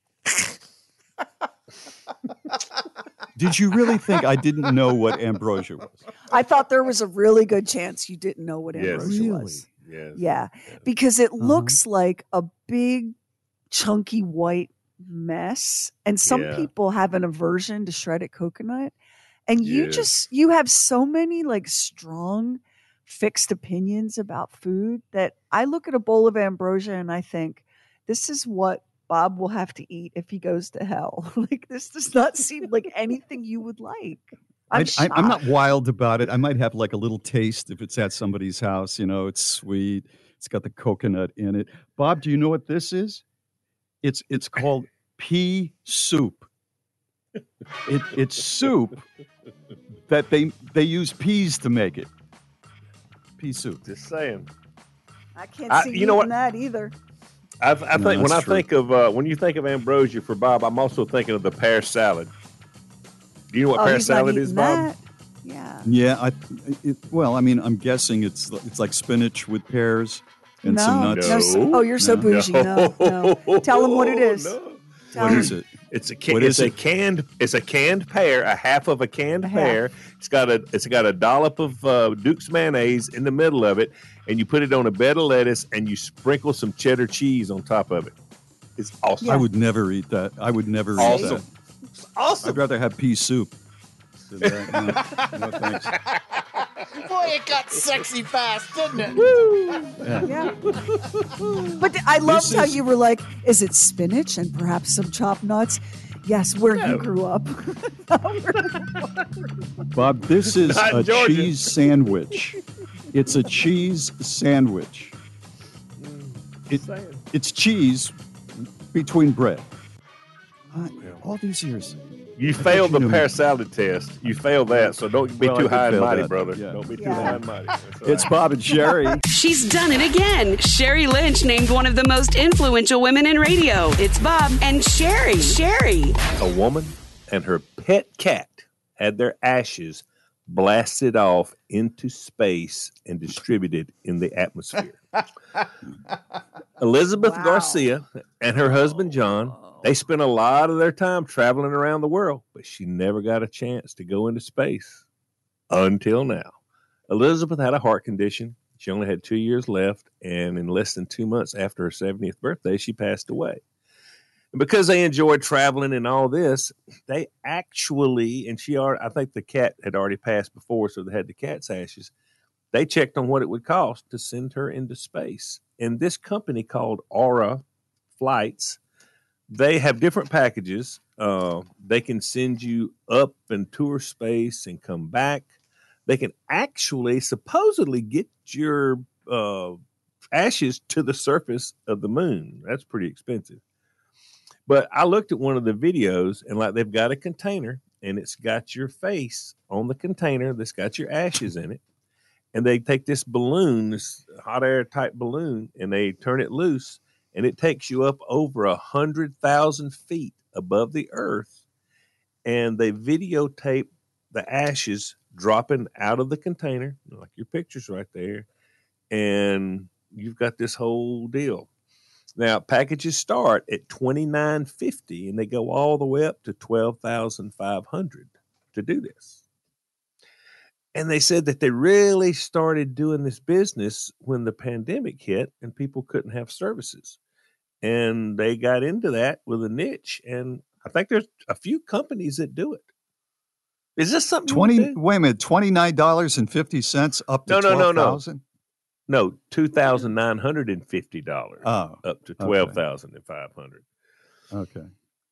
Did you really think I didn't know what ambrosia was? I thought there was a really good chance you didn't know what Yes. ambrosia Really? was. Yes. Yeah, because it looks like a big, chunky white mess. And some Yeah. people have an aversion to shredded coconut. And you Yes. just, you have so many like strong, fixed opinions about food that I look at a bowl of ambrosia and I think, this is what Bob will have to eat if he goes to hell. Like, this does not seem like anything you would like. I'm, I, I, I'm not shocked. wild about it. I might have like a little taste if it's at somebody's house. You know, it's sweet. It's got the coconut in it. Bob, do you know what this is? It's it's called pea soup. It it's soup that they they use peas to make it. Pea soup. Just saying. I can't I- see you you know eating what? that either. I, I think No, when that's I true. think of uh, when you think of ambrosia for Bob, I'm also thinking of the pear salad. Do you know what Oh, pear he's not salad is, eating Bob? that. Yeah. Yeah, I it, well, I mean, I'm guessing it's it's like spinach with pears and no, some nuts. no, s- oh, you're so No. bougie. No, no. Tell him what it is. No. Tell What him. is it? It's a ca- What it's is a it? canned it's a canned pear, a half of a canned A half. pear. It's got a it's got a dollop of uh, Duke's mayonnaise in the middle of it, and you put it on a bed of lettuce, and you sprinkle some cheddar cheese on top of it. It's awesome. I would never eat that. I would never eat Awesome. that. It's awesome. I'd rather have pea soup. than that. No, no, thanks. Boy, it got sexy fast, didn't it? Yeah. Yeah. But th- I loved This how is- you were like, is it spinach and perhaps some chopped nuts? Yes, where No. you grew up. Bob, this is Not a Georgia. cheese sandwich. It's a cheese sandwich. It, it's cheese between bread. I, all these years. You I failed thought the you pear knew. salad test. You failed that, so don't be Well, I too did high and fail mighty, that, brother. yeah. Don't be too Yeah. high and mighty. That's all It's right. Bob and Sherry. She's done it again. Sherry Lynch named one of the most influential women in radio. It's Bob and Sherry. Sherry. A woman and her pet cat had their ashes blasted off into space and distributed in the atmosphere. Elizabeth wow. Garcia and her husband John, they spent a lot of their time traveling around the world, but she never got a chance to go into space until now. Elizabeth had a heart condition. She only had two years left, and in less than two months after her seventieth birthday, she passed away. And because they enjoyed traveling and all this, they actually, and she are, I think the cat had already passed before, so they had the cat's ashes. They checked on what it would cost to send her into space. And this company called Aura Flights, they have different packages. Uh, they can send you up and tour space and come back. They can actually supposedly get your uh, ashes to the surface of the moon. That's pretty expensive. But I looked at one of the videos, and like they've got a container, and it's got your face on the container that's got your ashes in it. And they take this balloon, this hot air type balloon, and they turn it loose, and it takes you up over a hundred thousand feet above the earth. And they videotape the ashes dropping out of the container, like your picture's right there, and you've got this whole deal. Now, packages start at twenty-nine fifty, and they go all the way up to twelve thousand five hundred to do this. And they said that they really started doing this business when the pandemic hit and people couldn't have services. And they got into that with a niche, and I think there's a few companies that do it. Is this something twenty? Wait a minute, twenty nine dollars and fifty cents up to no, no, twelve no, thousand. No, no, two thousand nine hundred and fifty dollars. Oh, up to twelve thousand and five hundred. Okay.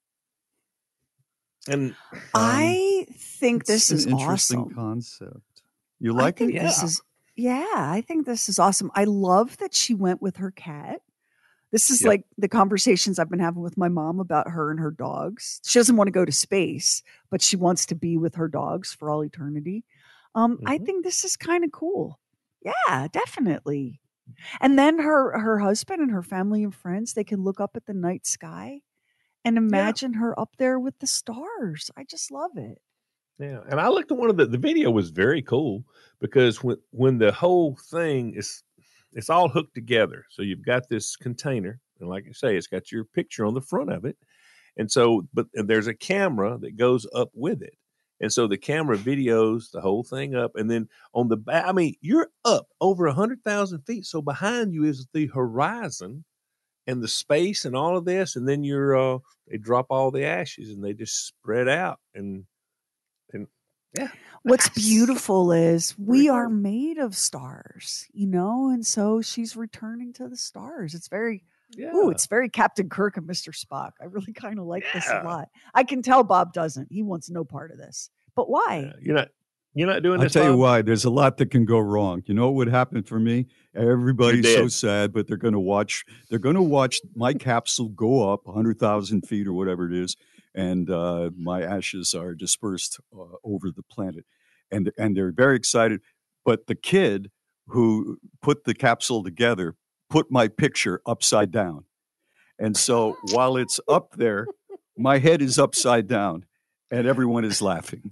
And um, I think this an is interesting awesome. concept. You like I think it? This yeah. is yeah. I think this is awesome. I love that she went with her cat. This is Yep. like the conversations I've been having with my mom about her and her dogs. She doesn't want to go to space, but she wants to be with her dogs for all eternity. Um, I think this is kind of cool. Yeah, definitely. And then her her husband and her family and friends, they can look up at the night sky and imagine her up there with the stars. I just love it. Yeah, and I looked at one of the the video was very cool because when when the whole thing is it's all hooked together. So you've got this container, and like you say, it's got your picture on the front of it, and so but and there's a camera that goes up with it, and so the camera videos the whole thing up, and then on the back, I mean, you're up over a hundred thousand feet, so behind you is the horizon and the space and all of this, and then you're uh, they drop all the ashes and they just spread out and. And yeah. What's beautiful is we are made of stars, you know, and so she's returning to the stars. It's very, yeah. ooh, it's very Captain Kirk and Mister Spock. I really kind of like yeah. this a lot. I can tell Bob doesn't. He wants no part of this. But why? Yeah. You're not. You're not doing I'll this. tell you Bob? why. There's a lot that can go wrong. You know what would happen for me? Everybody's You're so dead. sad, but they're going to watch. They're going to watch my capsule go up one hundred thousand feet or whatever it is, and uh, my ashes are dispersed uh, over the planet, and and they're very excited. But the kid who put the capsule together put my picture upside down, and so while it's up there, my head is upside down, and everyone is laughing.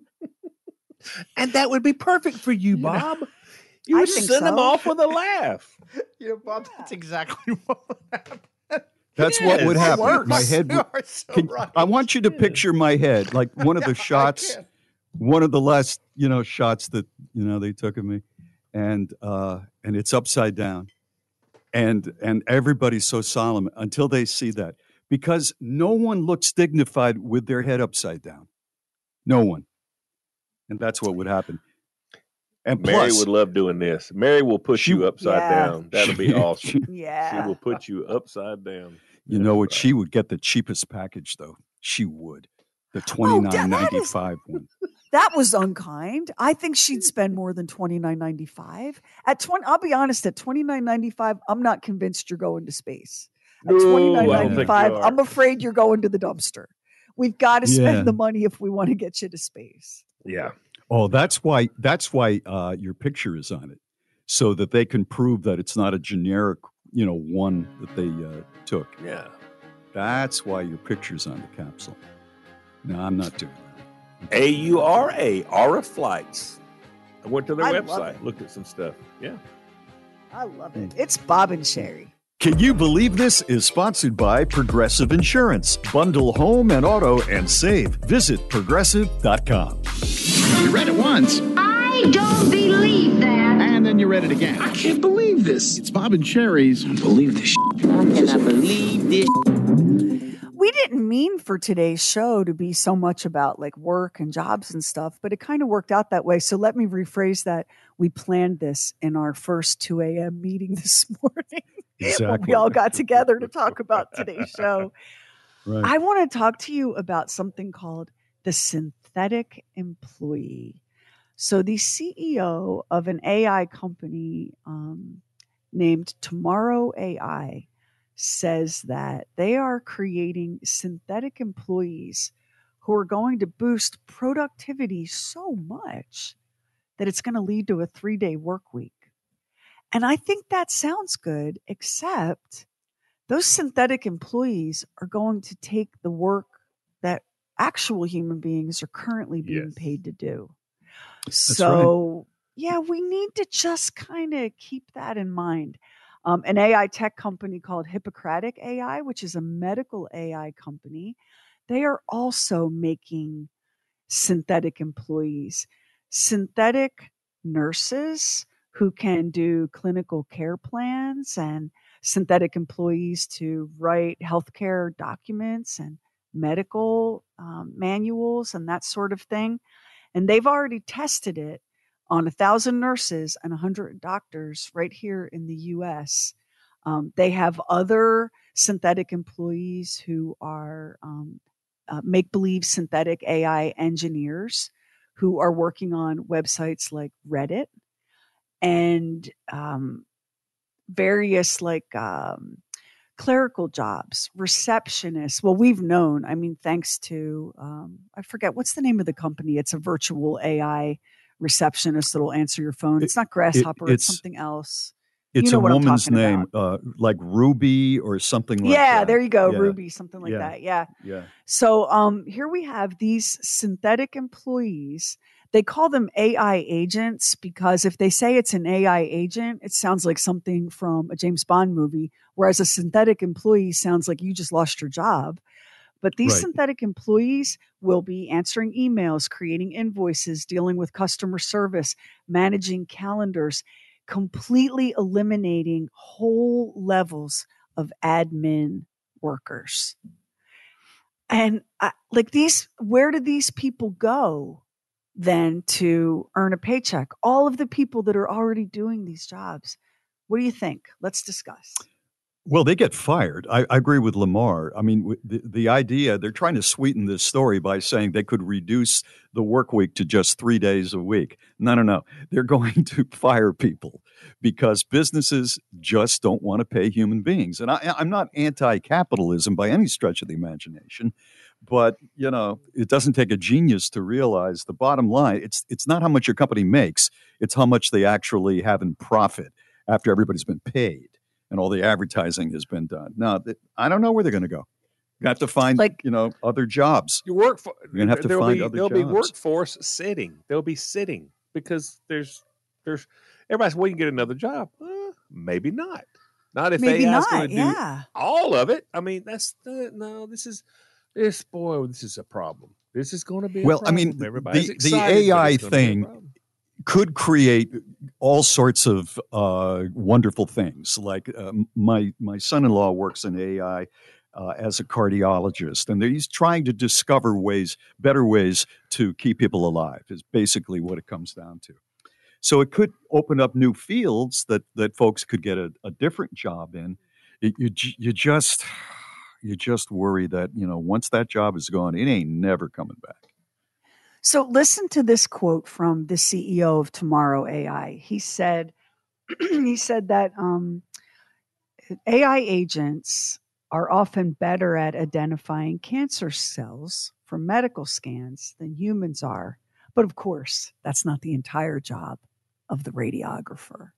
And that would be perfect for you, Bob. You I would think send them so. off with a laugh. Yeah, Bob, that's exactly what would happen. That's what would Yes. happen. works. My head. You Would, are so can- right. I want you to picture my head, like one of the I shots, can. one of the last, you know, shots that you know they took of me, and uh, and it's upside down, and and everybody's so solemn until they see that, because no one looks dignified with their head upside down, no one, and that's what would happen. And Mary plus, would love doing this. Mary will put She- you upside Yeah. down. That'll be awesome. She Yeah. will put you upside down. you know what? She would get the cheapest package, though. She would, the Oh, twenty that- nine that ninety is- five one. That was unkind. I think she'd spend more than twenty-nine ninety-five. At twenty, I'll be honest, at twenty-nine ninety-five, I'm not convinced you're going to space. At No, twenty-nine I don't think ninety-five, you are. I'm afraid you're going to the dumpster. We've got to spend Yeah. the money if we want to get you to space. Yeah. Oh, that's why. That's why uh, your picture is on it, so that they can prove that it's not a generic, you know, one that they uh, took. Yeah. That's why your picture's on the capsule. No, I'm not doing that. A U R A, Aura Flights. I went to their I love website, it. looked at some stuff. Yeah. I love it. It's Bob and Sherry. Can you believe this is sponsored by Progressive Insurance? Bundle home and auto and save. Visit progressive dot com. You read it once. I don't believe that. And then you read it again. I can't believe this. It's Bob and Sherry's. I believe this. I cannot believe this. We didn't mean for today's show to be so much about like work and jobs and stuff, but it kind of worked out that way. So let me rephrase that. We planned this in our first two a.m. meeting this morning. Exactly. When we all got together to talk about today's show. Right. I want to talk to you about something called the synthetic employee. So the C E O of an A I company um, named Tomorrow A I says that they are creating synthetic employees who are going to boost productivity so much that it's going to lead to a three-day work week. And I think that sounds good, except those synthetic employees are going to take the work that actual human beings are currently being Yes. paid to do. That's So, yeah, we need to just kind of keep that in mind. Um, an A I tech company called Hippocratic A I, which is a medical A I company, they are also making synthetic employees, synthetic nurses who can do clinical care plans, and synthetic employees to write healthcare documents and medical um, manuals and that sort of thing. And they've already tested it on a thousand nurses and a hundred doctors right here in the U S. Um, they have other synthetic employees who are um, uh, make-believe synthetic A I engineers who are working on websites like Reddit and um, various like um, clerical jobs, receptionists. Well, we've known, I mean, thanks to, um, I forget, what's the name of the company? It's a virtual A I receptionist that'll answer your phone. It's not Grasshopper, it- it's, it's- something else. It's you know a what I'm woman's talking name, about. uh, like Ruby or something like Yeah, that. there you go, Yeah. Ruby, something like Yeah. that. Yeah. Yeah. So um, here we have these synthetic employees. They call them A I agents because if they say it's an A I agent, it sounds like something from a James Bond movie, whereas a synthetic employee sounds like you just lost your job. But these Right. synthetic employees will be answering emails, creating invoices, dealing with customer service, managing calendars, completely eliminating whole levels of admin workers. And I, like these, where do these people go then to earn a paycheck? All of the people that are already doing these jobs. What do you think? Let's discuss. Well, they get fired. I, I agree with Lamar. I mean, w- the, the idea, they're trying to sweeten this story by saying they could reduce the work week to just three days a week. No, no, no. They're going to fire people because businesses just don't want to pay human beings. And I, I'm not anti-capitalism by any stretch of the imagination, but, you know, it doesn't take a genius to realize the bottom line. It's, it's not how much your company makes. It's how much they actually have in profit after everybody's been paid and all the advertising has been done. Now, th- I don't know where they're going to go. You have to find, like, you know, other jobs. Your work for, You're gonna have to there'll find be, other there'll jobs. be workforce sitting. They'll be sitting because there's there's everybody's well, you can get another job. Uh, maybe not. Not if Maybe A I is not, going to do yeah. all of it. I mean, that's the, no. This is this boy. This is a problem. This is going to be. Well, a I problem. mean, Everybody's the, the excited, A but I it's gonna be a thing problem. could create all sorts of uh, wonderful things. Like uh, my my son-in-law works in A I uh, as a cardiologist, and he's trying to discover ways, better ways to keep people alive. Is basically what it comes down to. So it could open up new fields that that folks could get a, a different job in. It, you j- you just you just worry that, you know, once that job is gone, it ain't never coming back. So listen to this quote from the C E O of Tomorrow A I. He said, he said that um, A I agents are often better at identifying cancer cells from medical scans than humans are. But of course, that's not the entire job of the radiographer.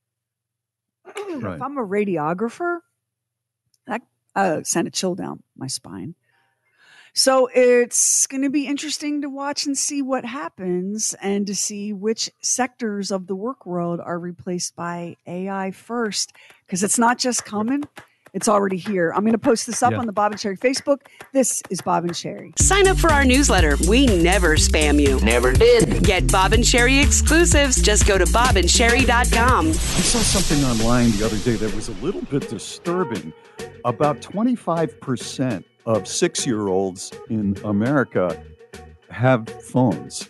Right. If I'm a radiographer, that uh, sent a chill down my spine. So it's going to be interesting to watch and see what happens and to see which sectors of the work world are replaced by A I first, because it's not just coming. It's already here. I'm going to post this up Yeah. on the Bob and Sherry Facebook. This is Bob and Sherry. Sign up for our newsletter. We never spam you. Never did. Get Bob and Sherry exclusives. Just go to bob and sherry dot com. I saw something online the other day that was a little bit disturbing. About twenty-five percent of six-year-olds in America have phones.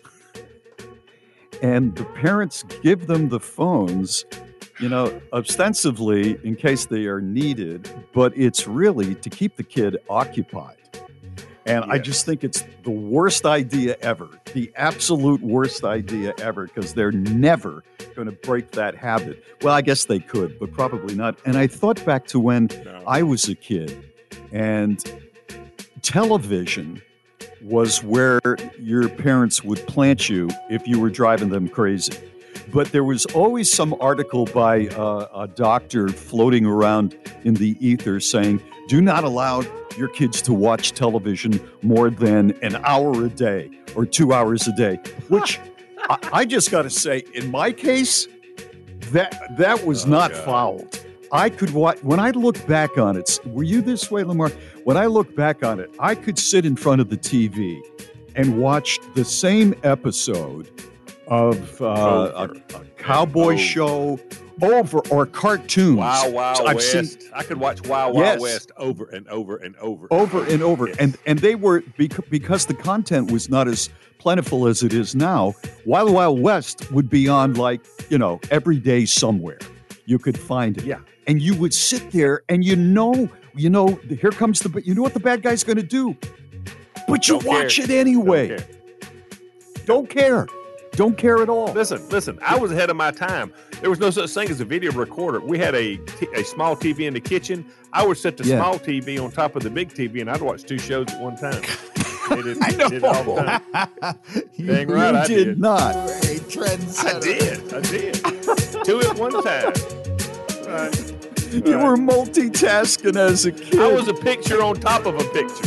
And the parents give them the phones, you know, ostensibly in case they are needed, but it's really to keep the kid occupied. And I just think it's the worst idea ever, the absolute worst idea ever, because they're never going to break that habit. Well, I guess they could, but probably not. And I thought back to when I was a kid, and television was where your parents would plant you if you were driving them crazy. But there was always some article by uh, a doctor floating around in the ether saying, do not allow your kids to watch television more than an hour a day or two hours a day, which I, I just got to say, in my case, that that was Oh, not God. fouled. I could watch, when I look back on it, were you this way, Lamar? When I look back on it, I could sit in front of the T V and watch the same episode of uh, a, a cowboy Over. show over or cartoons. Wild Wild I've West. seen- I could watch Wild Yes. Wild West over and over and over. over and over, and and they were bec- because the content was not as plentiful as it is now. Wild Wild West would be on, like, you know, every day somewhere you could find it. Yeah. And you would sit there and you know, you know, here comes the, you know what the bad guy's going to do, but you Don't watch care. it anyway. Don't care. Don't care. Don't care at all. Listen, listen. I was ahead of my time. There was no such thing as a video recorder. We had a t- a small T V in the kitchen. I would set the Yeah. small T V on top of the big T V, and I'd watch two shows at one time. Did it, I know. did it all the time. You, Dang right, you I did did. not. A trendsetter. I did. I did. Two at one time. Right. You were multitasking as a kid. I was a picture on top of a picture.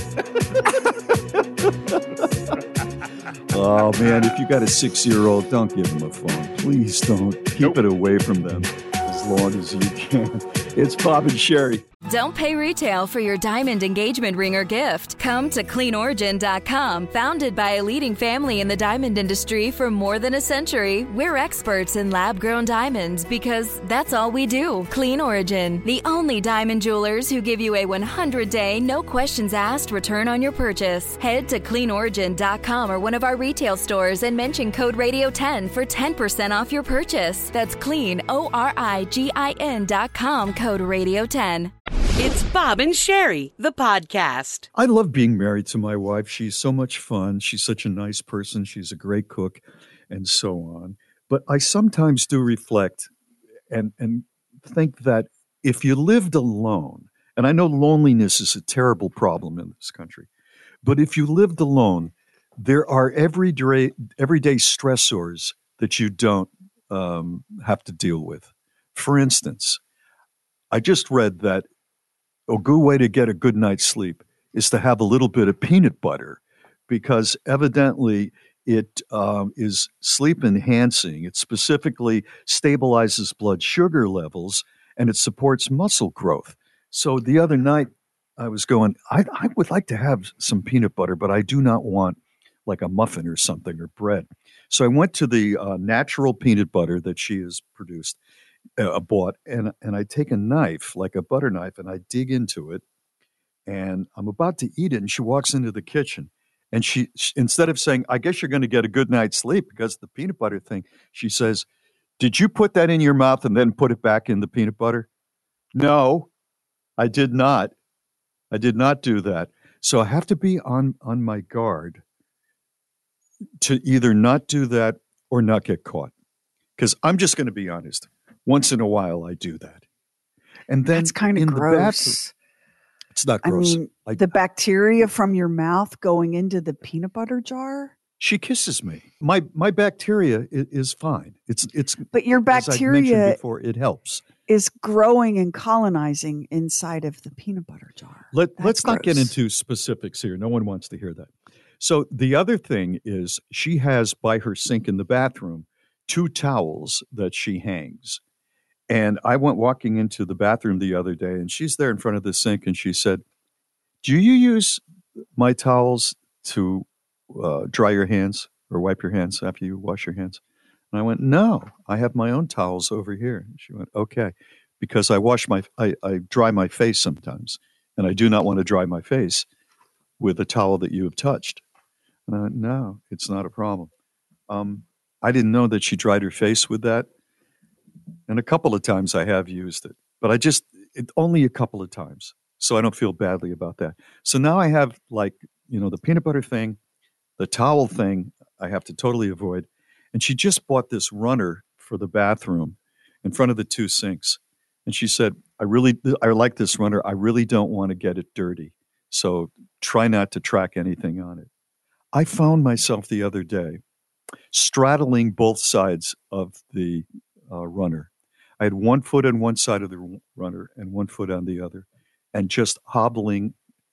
Oh, man, if you got a six-year-old, don't give them a phone. Please don't. Keep Nope. it away from them as long as you can. It's Bob and Sherry. Don't pay retail for your diamond engagement ring or gift. Come to clean origin dot com. Founded by a leading family in the diamond industry for more than a century, we're experts in lab-grown diamonds because that's all we do. Clean Origin, the only diamond jewelers who give you a one hundred day, no questions asked return on your purchase. Head to clean origin dot com or one of our retail stores and mention code radio ten for ten percent off your purchase. That's clean, O R I G I N dot com, code radio ten. It's Bob and Sherry, the podcast. I love being married to my wife. She's so much fun. She's such a nice person. She's a great cook and so on. But I sometimes do reflect and, and think that if you lived alone, and I know loneliness is a terrible problem in this country, but if you lived alone, there are everyday, everyday stressors that you don't um, have to deal with. For instance, I just read that a good way to get a good night's sleep is to have a little bit of peanut butter, because evidently it um, is sleep enhancing. It specifically stabilizes blood sugar levels and it supports muscle growth. So the other night I was going, I, I would like to have some peanut butter, but I do not want like a muffin or something or bread. So I went to the uh, natural peanut butter that she has produced. Uh, bought and and I take a knife, like a butter knife, and I dig into it, and I'm about to eat it, and she walks into the kitchen, and she, she instead of saying, "I guess you're going to get a good night's sleep because of the peanut butter thing," she says, "Did you put that in your mouth and then put it back in the peanut butter?" No, I did not. I did not do that. So I have to be on on my guard to either not do that or not get caught, because I'm just going to be honest. Once in a while, I do that, and then That's kind of in the bathroom, gross. it's not I gross. mean, I- the bacteria from your mouth going into the peanut butter jar. She kisses me. My my bacteria is, is fine. It's it's. But your as I've mentioned bacteria, before, it helps. is growing and colonizing inside of the peanut butter jar. Let, That's let's not get gross. into specifics here. No one wants to hear that. So the other thing is she has by her sink in the bathroom two towels that she hangs. And I went walking into the bathroom the other day, and she's there in front of the sink, and she said, do you use my towels to uh, dry your hands or wipe your hands after you wash your hands? And I went, no, I have my own towels over here. And she went, okay, because I wash my, I, I dry my face sometimes, and I do not want to dry my face with a towel that you have touched. And I went, no, it's not a problem. Um, I didn't know that she dried her face with that. And a couple of times I have used it, but I just, it, only a couple of times. So I don't feel badly about that. So now I have like, you know, the peanut butter thing, the towel thing, I have to totally avoid. And she just bought this runner for the bathroom in front of the two sinks. And she said, I really, I like this runner. I really don't want to get it dirty. So try not to track anything on it. I found myself the other day straddling both sides of the uh, runner. I had one foot on one side of the runner and one foot on the other, and just hobbling.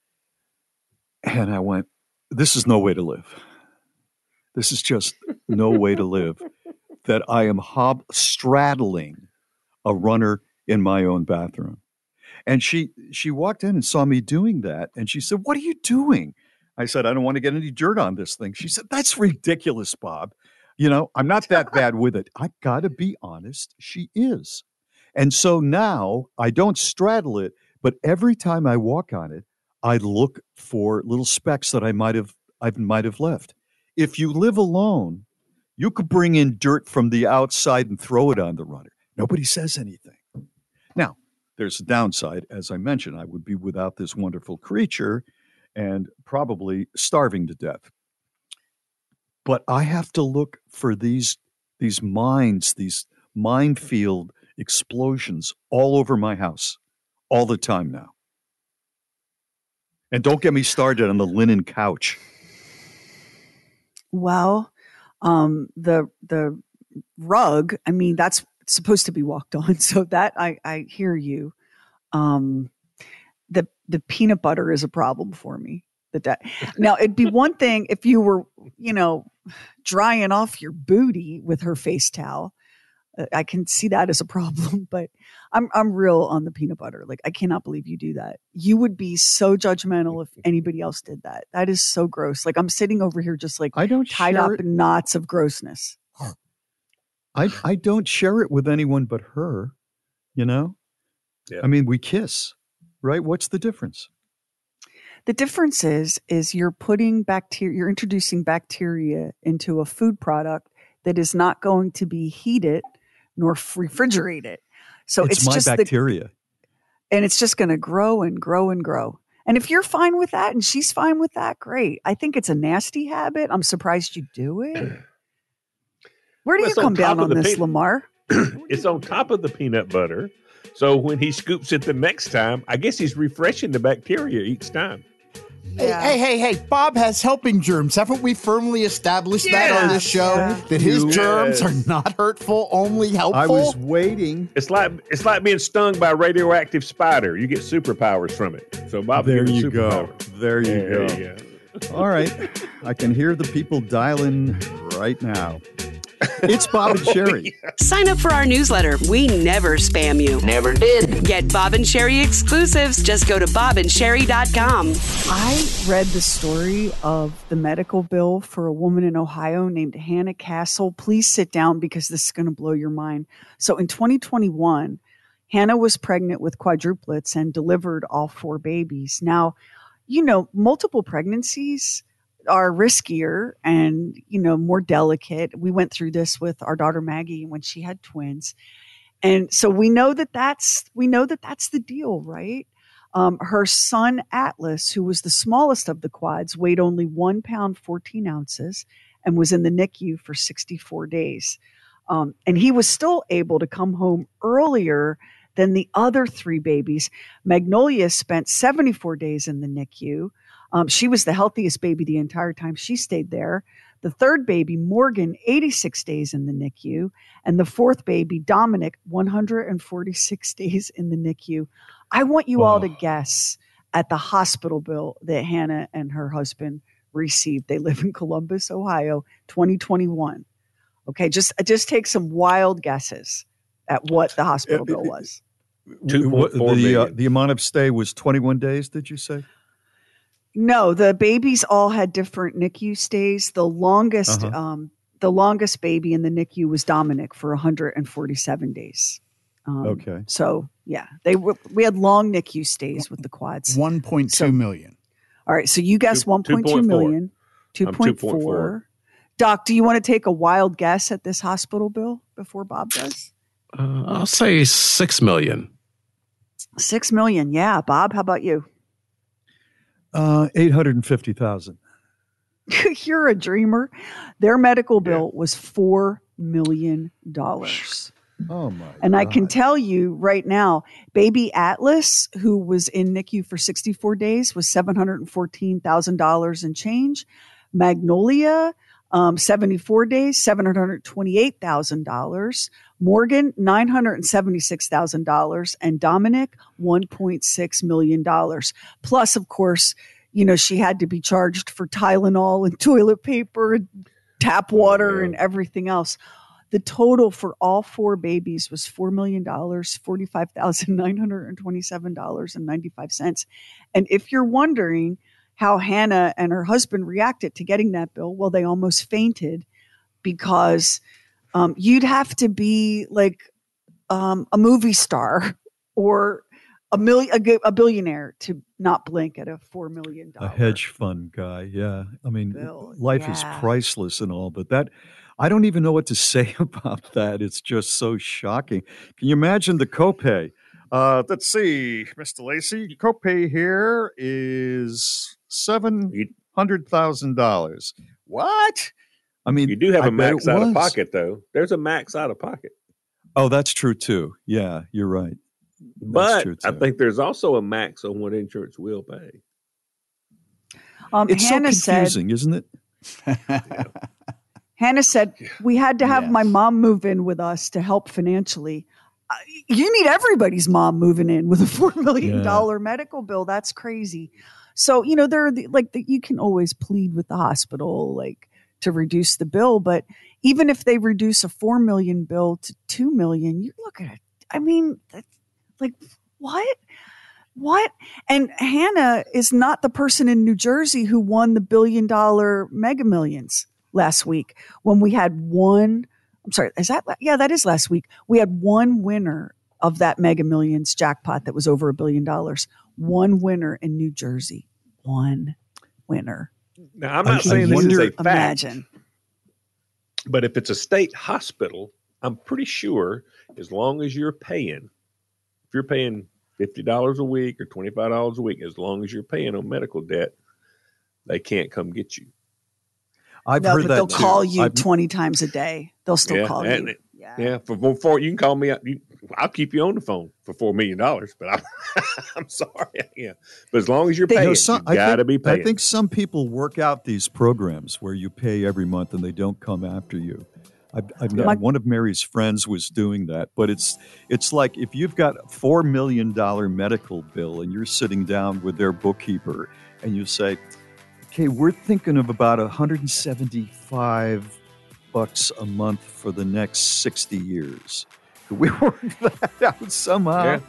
And I went, this is no way to live. This is just no way to live, that I am hob straddling a runner in my own bathroom. And she she walked in and saw me doing that, and she said, what are you doing? I said, I don't want to get any dirt on this thing. She said, that's ridiculous, Bob. You know, I'm not that bad with it. I got to be honest, she is. And so now I don't straddle it, but every time I walk on it, I look for little specks that I might have I might have left. If you live alone, you could bring in dirt from the outside and throw it on the runner. Nobody says anything. Now, there's a downside. As I mentioned, I would be without this wonderful creature and probably starving to death. But I have to look for these, these mines, these minefield explosions all over my house all the time now. And don't get me started on the linen couch. Well, um, the the rug, I mean, that's supposed to be walked on. So that I, I hear you. Um, the the peanut butter is a problem for me. The de- now it'd be one thing if you were, you know, drying off your booty with her face towel. Uh, I can see that as a problem, but I'm I'm real on the peanut butter. Like, I cannot believe you do that. You would be so judgmental if anybody else did that. That is so gross. Like, I'm sitting over here just like I don't tied up it. in knots of grossness. I I don't share it with anyone but her, you know? Yeah. I mean, we kiss, right? What's the difference? The difference is, is you're putting bacteria, you're introducing bacteria into a food product that is not going to be heated nor refrigerated. So it's, it's my just bacteria. The, and it's just going to grow and grow and grow. And if you're fine with that and she's fine with that, great. I think it's a nasty habit. I'm surprised you do it. Where do Well, you it's on come top down of on the this, pe- Lamar? It's on top of the peanut butter. So when he scoops it the next time, I guess he's refreshing the bacteria each time. Yeah. Hey, hey, hey, hey, Bob has helping germs. Haven't we firmly established that on this show? Yeah. That his You- germs Yes. are not hurtful, only helpful? I was waiting. It's like it's like being stung by a radioactive spider. You get superpowers from it. So Bob, There gives you go. superpowers. There you There go. you go. All right. I can hear the people dialing right now. It's Bob and Sherry. Sign up for our newsletter. We never spam you. Never did. Get Bob and Sherry exclusives. Just go to bob and sherry dot com. I read the story of the medical bill for a woman in Ohio named Hannah Castle. Please sit down because this is going to blow your mind. So in twenty twenty-one, Hannah was pregnant with quadruplets and delivered all four babies. Now, you know, multiple pregnancies are riskier and, you know, more delicate. We went through this with our daughter Maggie when she had twins. And so we know that that's, we know that that's the deal, right? Um, her son Atlas, who was the smallest of the quads, weighed only one pound, fourteen ounces and was in the N I C U for sixty-four days. Um, and he was still able to come home earlier than the other three babies. Magnolia spent seventy-four days in the N I C U. Um, she was the healthiest baby the entire time she stayed there. The third baby, Morgan, eighty-six days in the N I C U. And the fourth baby, Dominic, one hundred forty-six days in the N I C U. I want you oh. all to guess at the hospital bill that Hannah and her husband received. They live in Columbus, Ohio, twenty twenty-one. Okay, just just take some wild guesses at what the hospital bill was. Two point four the, uh, million. the amount of stay was twenty-one days, did you say? No, the babies all had different N I C U stays. The longest, uh-huh. um, the longest baby in the N I C U was Dominic for one hundred forty-seven days. Um, okay. So yeah, they were. We had long N I C U stays with the quads. One point two so, million. All right, so you guess one point two million. Two point four. Doc, do you want to take a wild guess at this hospital bill before Bob does? Uh, I'll say six million. Six million, yeah. Bob, how about you? Uh, eight hundred fifty thousand. You're a dreamer. Their medical bill yeah. was four million dollars. Oh my! And God. I can tell you right now, baby Atlas, who was in N I C U for sixty-four days, was seven hundred fourteen thousand dollars and change. Magnolia, um, seventy-four days, seven hundred twenty-eight thousand dollars. Morgan, nine hundred seventy-six thousand dollars. And Dominic, one point six million dollars. Plus, of course, you know, she had to be charged for Tylenol and toilet paper and tap water and everything else. The total for all four babies was four million dollars, forty-five thousand nine hundred twenty-seven dollars and ninety-five cents. And if you're wondering how Hannah and her husband reacted to getting that bill, well, they almost fainted because um, you'd have to be like um, a movie star or a million, a, a billionaire to not blink at a four million dollars. A hedge fund guy. Yeah. I mean, bill. life yeah. is priceless and all, but that, I don't even know what to say about that. It's just so shocking. Can you imagine the copay? Uh, let's see, Mister Lacey, copay here is seven hundred thousand dollars. What? I mean, you do have I a max out was. of pocket, though. There's a max out of pocket. Oh, that's true, too. Yeah, you're right. That's but true I think there's also a max on what insurance will pay. Um, it's Hannah so confusing, said, isn't it? Yeah. Hannah said, we had to have Yes. my mom move in with us to help financially. Uh, you need everybody's mom moving in with a four million dollars yeah. medical bill. That's crazy. So, you know, there are the, like the, you can always plead with the hospital, like to reduce the bill. But even if they reduce a four million dollars bill to two million dollars, you look at it. I mean, that's like what? What? And Hannah is not the person in New Jersey who won the billion dollar mega millions last week when we had one. I'm sorry, is that? Yeah, that is last week. We had one winner of that mega millions jackpot that was over a billion dollars. One winner in New Jersey. One winner. Now, I'm not Can saying this you is a fact, imagine? but if it's a state hospital, I'm pretty sure as long as you're paying, if you're paying fifty dollars a week or twenty-five dollars a week, as long as you're paying on medical debt, they can't come get you. I've no, heard but that they'll too. call you I've, twenty times a day. They'll still yeah, call and, you. Yeah. yeah, for four, you can call me. You, I'll keep you on the phone for four million dollars. But I'm, I'm sorry. Yeah, but as long as you're you paying, know, some, you got to think, be paying. I think some people work out these programs where you pay every month and they don't come after you. I've, I've Yeah. known, one of Mary's friends was doing that, but it's it's like if you've got a four million dollar medical bill and you're sitting down with their bookkeeper and you say, "Okay, we're thinking of about one hundred seventy-five bucks a month for the next sixty years. Could we work that out somehow?" Yeah.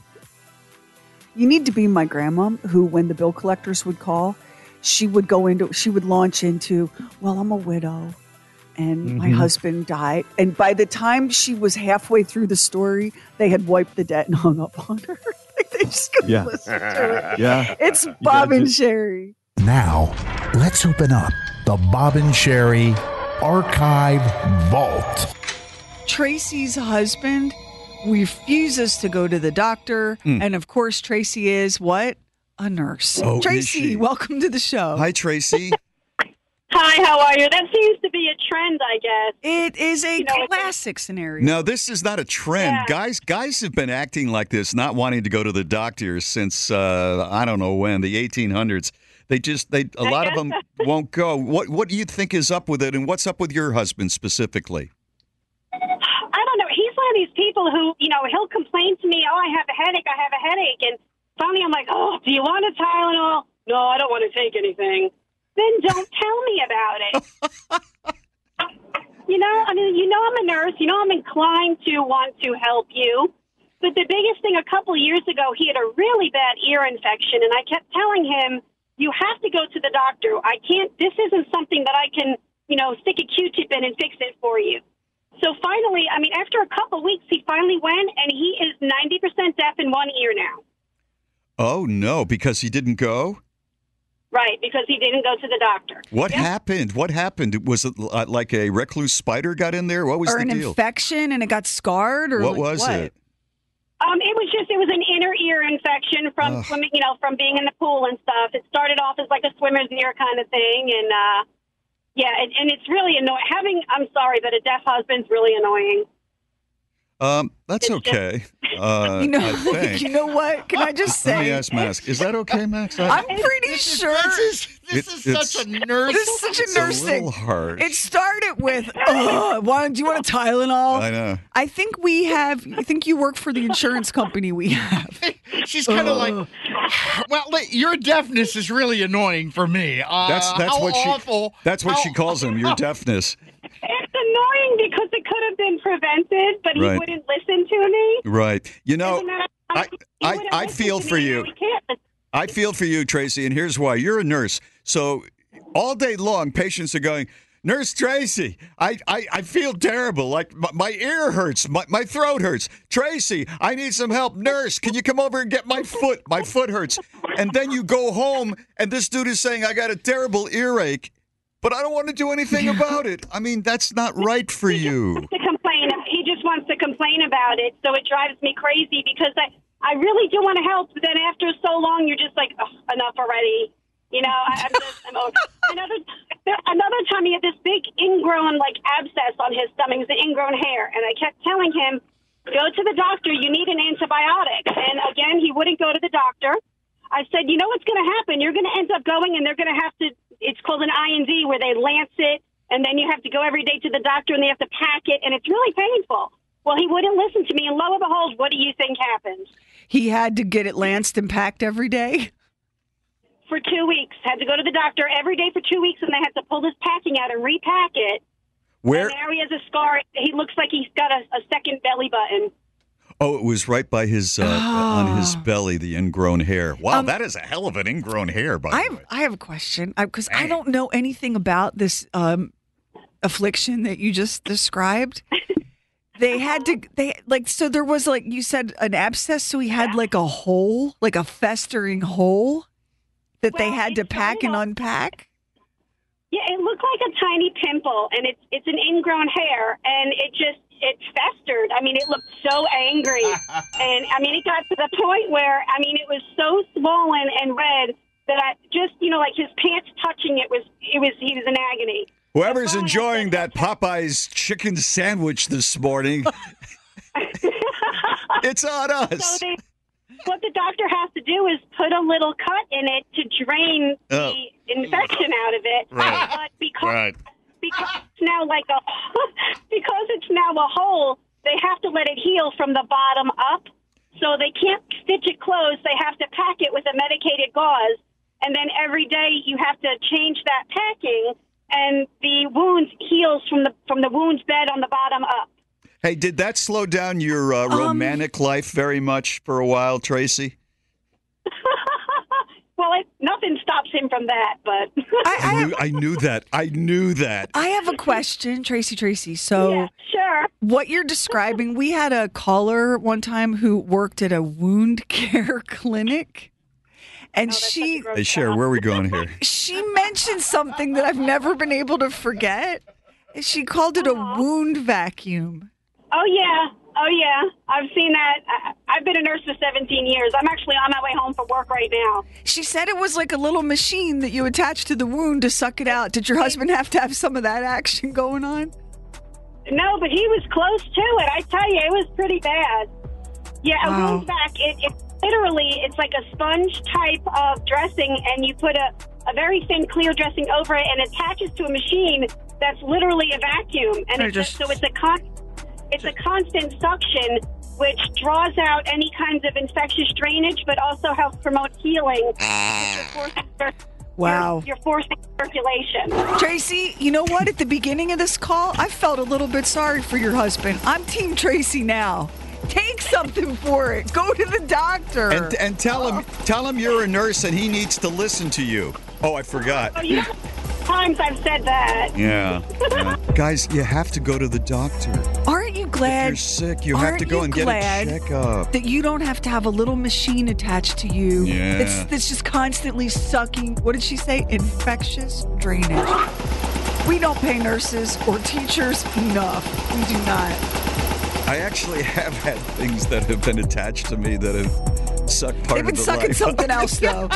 You need to be my grandma, who, when the bill collectors would call, she would go into, she would launch into, well, I'm a widow and mm-hmm. my husband died. And by the time she was halfway through the story, they had wiped the debt and hung up on her. Like they just couldn't Yeah. listen to it. Yeah. It's Bob gotta and do- Sherry. Now, let's open up the Bob and Sherry Archive Vault. Tracy's husband refuses to go to the doctor. Mm. And of course, Tracy is what? A nurse. Oh, is Tracy, she? welcome to the show. Hi, Tracy. Hi, how are you? That seems to be a trend, I guess. It is a You know, it's- classic scenario. No, this is not a trend. Yeah. Guys guys have been acting like this, not wanting to go to the doctor since, uh, I don't know when, the eighteen hundreds. They just they a I lot of guess them so. won't go. What what do you think is up with it, and what's up with your husband specifically? I don't know. He's one of these people who, you know, he'll complain to me, oh, I have a headache, I have a headache. And finally I'm like, oh, do you want a Tylenol? No, I don't want to take anything. Then don't tell me about it. You know, I mean, you know I'm a nurse. You know I'm inclined to want to help you. But the biggest thing, a couple of years ago, he had a really bad ear infection, and I kept telling him, you have to go to the doctor. I can't, this isn't something that I can, you know, stick a Q-tip in and fix it for you. So finally, I mean, after a couple of weeks, he finally went, and he is ninety percent deaf in one ear now. Oh, no, because he didn't go? Right, because he didn't go to the doctor. What Yep. happened? What happened? Was it uh, like a recluse spider got in there? What was or the an deal? infection and it got scarred, or What like was what? it? Um, it was just, it was an inner ear infection from Ugh. swimming, you know, from being in the pool and stuff. It started off as like a swimmer's ear kind of thing. And, uh, yeah, and, and it's really annoying. Having, I'm sorry, but a deaf husband's really annoying. Um, that's okay. Uh, You know, I think. you know what? Can I just Let me say? ask Max. Is that okay, Max? I- I'm pretty sure This is this It- is it's- such a nurse. this is such a it's nurse a thing. little harsh. It started with, "Ugh, why, do you want a Tylenol?" I know. I think we have. I think you work for the insurance company we have. She's kind of like, well, li- your deafness is really annoying for me. Uh, That's that's how what she. awful, That's what how- she calls him. Your deafness. It's annoying because it could have been prevented, but he Right. wouldn't listen to me. Right. You know, Isn't that- I he I, wouldn't I listen feel to for me, you. now he can't listen. I feel for you, Tracy, and here's why. You're a nurse, so all day long, patients are going, Nurse Tracy, I, I, I feel terrible. Like my, my ear hurts, my, my throat hurts. Tracy, I need some help. Nurse, can you come over and get my foot? My foot hurts. And then you go home, and this dude is saying, I got a terrible earache, but I don't want to do anything about it. I mean, that's not right for you. To complain, he just wants to complain about it, so it drives me crazy because I, I really do want to help, but then after so long, you're just like, oh, enough already. You know, I, I'm just, I'm over. Another, another time he had this big ingrown, like, abscess on his stomach. It was an ingrown hair. And I kept telling him, go to the doctor. You need an antibiotic. And again, he wouldn't go to the doctor. I said, you know what's going to happen? You're going to end up going and they're going to have to, it's called an I N D where they lance it. And then you have to go every day to the doctor and they have to pack it. And it's really painful. Well, he wouldn't listen to me. And lo and behold, what do you think happened? He had to get it lanced and packed every day. For two weeks. Had to go to the doctor every day for two weeks, and they had to pull this packing out and repack it. Where? And now he has a scar. He looks like he's got a, a second belly button. Oh, it was right by his, uh, on his belly, the ingrown hair. Wow, Um, that is a hell of an ingrown hair, by I the have, way. I have a question because I don't know anything about this um, affliction that you just described. They had to, they like, so there was like, you said an abscess, so he had like a hole, like a festering hole that they Well, had to it pack and started unpack. Yeah, it looked like a tiny pimple, and it's it's an ingrown hair, and it just it festered. I mean, it looked so angry, and I mean, it got to the point where I mean, it was so swollen and red that I just you know, like his pants touching it was it was he was in agony. Whoever's enjoying that Popeye's chicken sandwich this morning, it's on us. So they, what the doctor has to do is put a little cut in it to drain Oh. the infection out of it. Right. But because Right. because it's now like a because it's now a hole, they have to let it heal from the bottom up. So they can't stitch it closed. They have to pack it with a medicated gauze, and then every day you have to change that packing, and the wound heals from the from the wound's bed on the bottom up. Hey, did that slow down your uh, Um, romantic life very much for a while, Tracy? Well, it, nothing stops him from that, but I, knew, I knew that. I knew that. I have a question, Tracy Tracy. So, yeah, sure. What you're describing, we had a caller one time who worked at a wound care clinic. And she Hey, Cher, where are we going here? she mentioned something that I've never been able to forget. She called it a wound vacuum. Oh, yeah. Oh, yeah. I've seen that. I, I've been a nurse for seventeen years. I'm actually on my way home from work right now. She said it was like a little machine that you attach to the wound to suck it out. Did your husband have to have some of that action going on? No, but he was close to it. I tell you, it was pretty bad. Yeah, a Wow. wound vac, it, it literally, it's like a sponge type of dressing, and you put a a very thin clear dressing over it and attaches to a machine that's literally a vacuum. And it's just, so it's a con- it's a constant suction, which draws out any kinds of infectious drainage, but also helps promote healing. Wow. You're, you're forcing circulation. Tracy, you know what? At the beginning of this call, I felt a little bit sorry for your husband. I'm Team Tracy now. Take something for it. Go to the doctor. And, and tell him tell him you're a nurse and he needs to listen to you. Oh, I forgot. Oh, you know, times I've said that. Yeah. yeah. Guys, you have to go to the doctor. Aren't you glad? If you're sick, you have aren't to go you and get glad a checkup. That you don't have to have a little machine attached to you. Yeah. That's, that's just constantly sucking, what did she say? Infectious drainage. We don't pay nurses or teachers enough. We do not. I actually have had things that have been attached to me that have sucked part They've been of the sucking life. something else, though.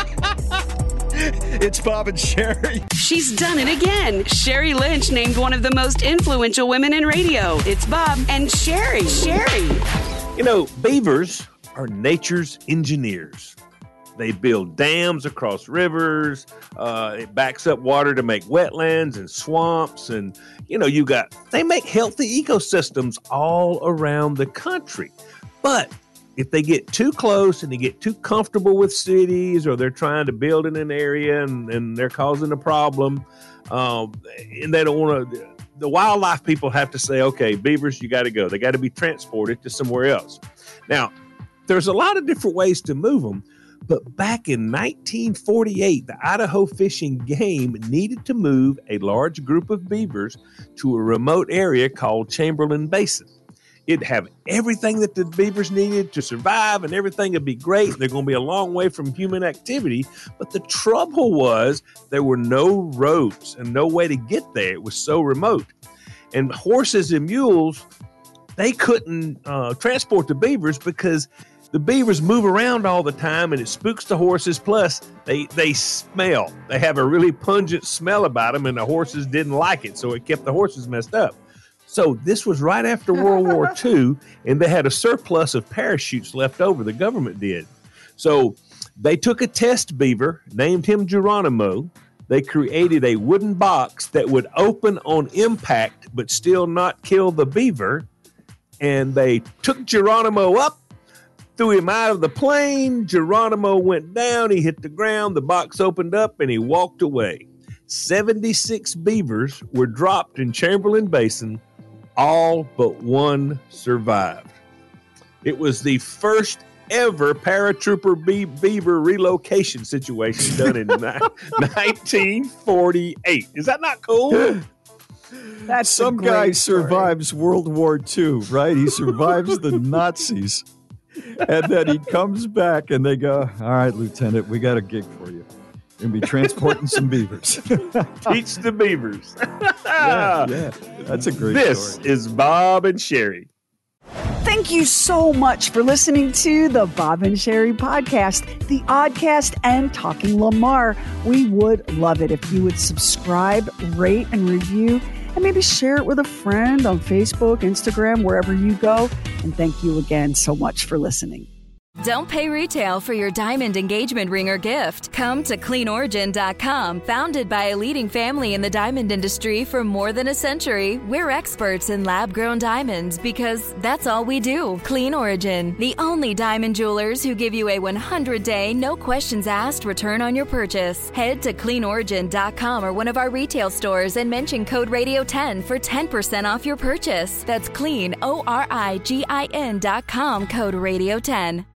It's Bob and Sherry. She's done it again. Sherry Lynch named one of the most influential women in radio. It's Bob and Sherry. Sherry. You know, beavers are nature's engineers. They build dams across rivers. Uh, it backs up water to make wetlands and swamps. And, you know, you got, they make healthy ecosystems all around the country. But if they get too close and they get too comfortable with cities, or they're trying to build in an area and, and they're causing a problem, um, and they don't want to, the wildlife people have to say, okay, beavers, you got to go. They got to be transported to somewhere else. Now, there's a lot of different ways to move them. But back in nineteen forty-eight, the Idaho Fish and Game needed to move a large group of beavers to a remote area called Chamberlain Basin. It'd have everything that the beavers needed to survive, and everything would be great. They're going to be a long way from human activity. But the trouble was there were no roads and no way to get there. It was so remote. And horses and mules, they couldn't uh, transport the beavers because the beavers move around all the time and it spooks the horses. Plus, they, they smell. They have a really pungent smell about them, and the horses didn't like it, so it kept the horses messed up. So this was right after World War Two, and they had a surplus of parachutes left over. The government did. So they took a test beaver, named him Geronimo. They created a wooden box that would open on impact but still not kill the beaver. And they took Geronimo up, threw him out of the plane. Geronimo went down. He hit the ground. The box opened up, and he walked away. seventy-six beavers were dropped in Chamberlain Basin. All but one survived. It was the first ever paratrooper be- beaver relocation situation done in ni- nineteen forty-eight. Is that not cool? That's some guy survives World War Two, right? He survives the Nazis. And then he comes back and they go, all right, Lieutenant, we got a gig for you. You're going to be transporting some beavers. Teach the beavers. yeah, yeah, that's a great This story. is Bob and Sherry. Thank you so much for listening to the Bob and Sherry podcast, the Oddcast, and Talking Lamar. We would love it if you would subscribe, rate, and review, and maybe share it with a friend on Facebook, Instagram, wherever you go. And thank you again so much for listening. Don't pay retail for your diamond engagement ring or gift. Come to clean origin dot com. Founded by a leading family in the diamond industry for more than a century, we're experts in lab-grown diamonds because that's all we do. Clean Origin, the only diamond jewelers who give you a one hundred day, no questions asked return on your purchase. Head to clean origin dot com or one of our retail stores and mention code radio ten for ten percent off your purchase. That's clean, O R I G I N dot com, code radio ten.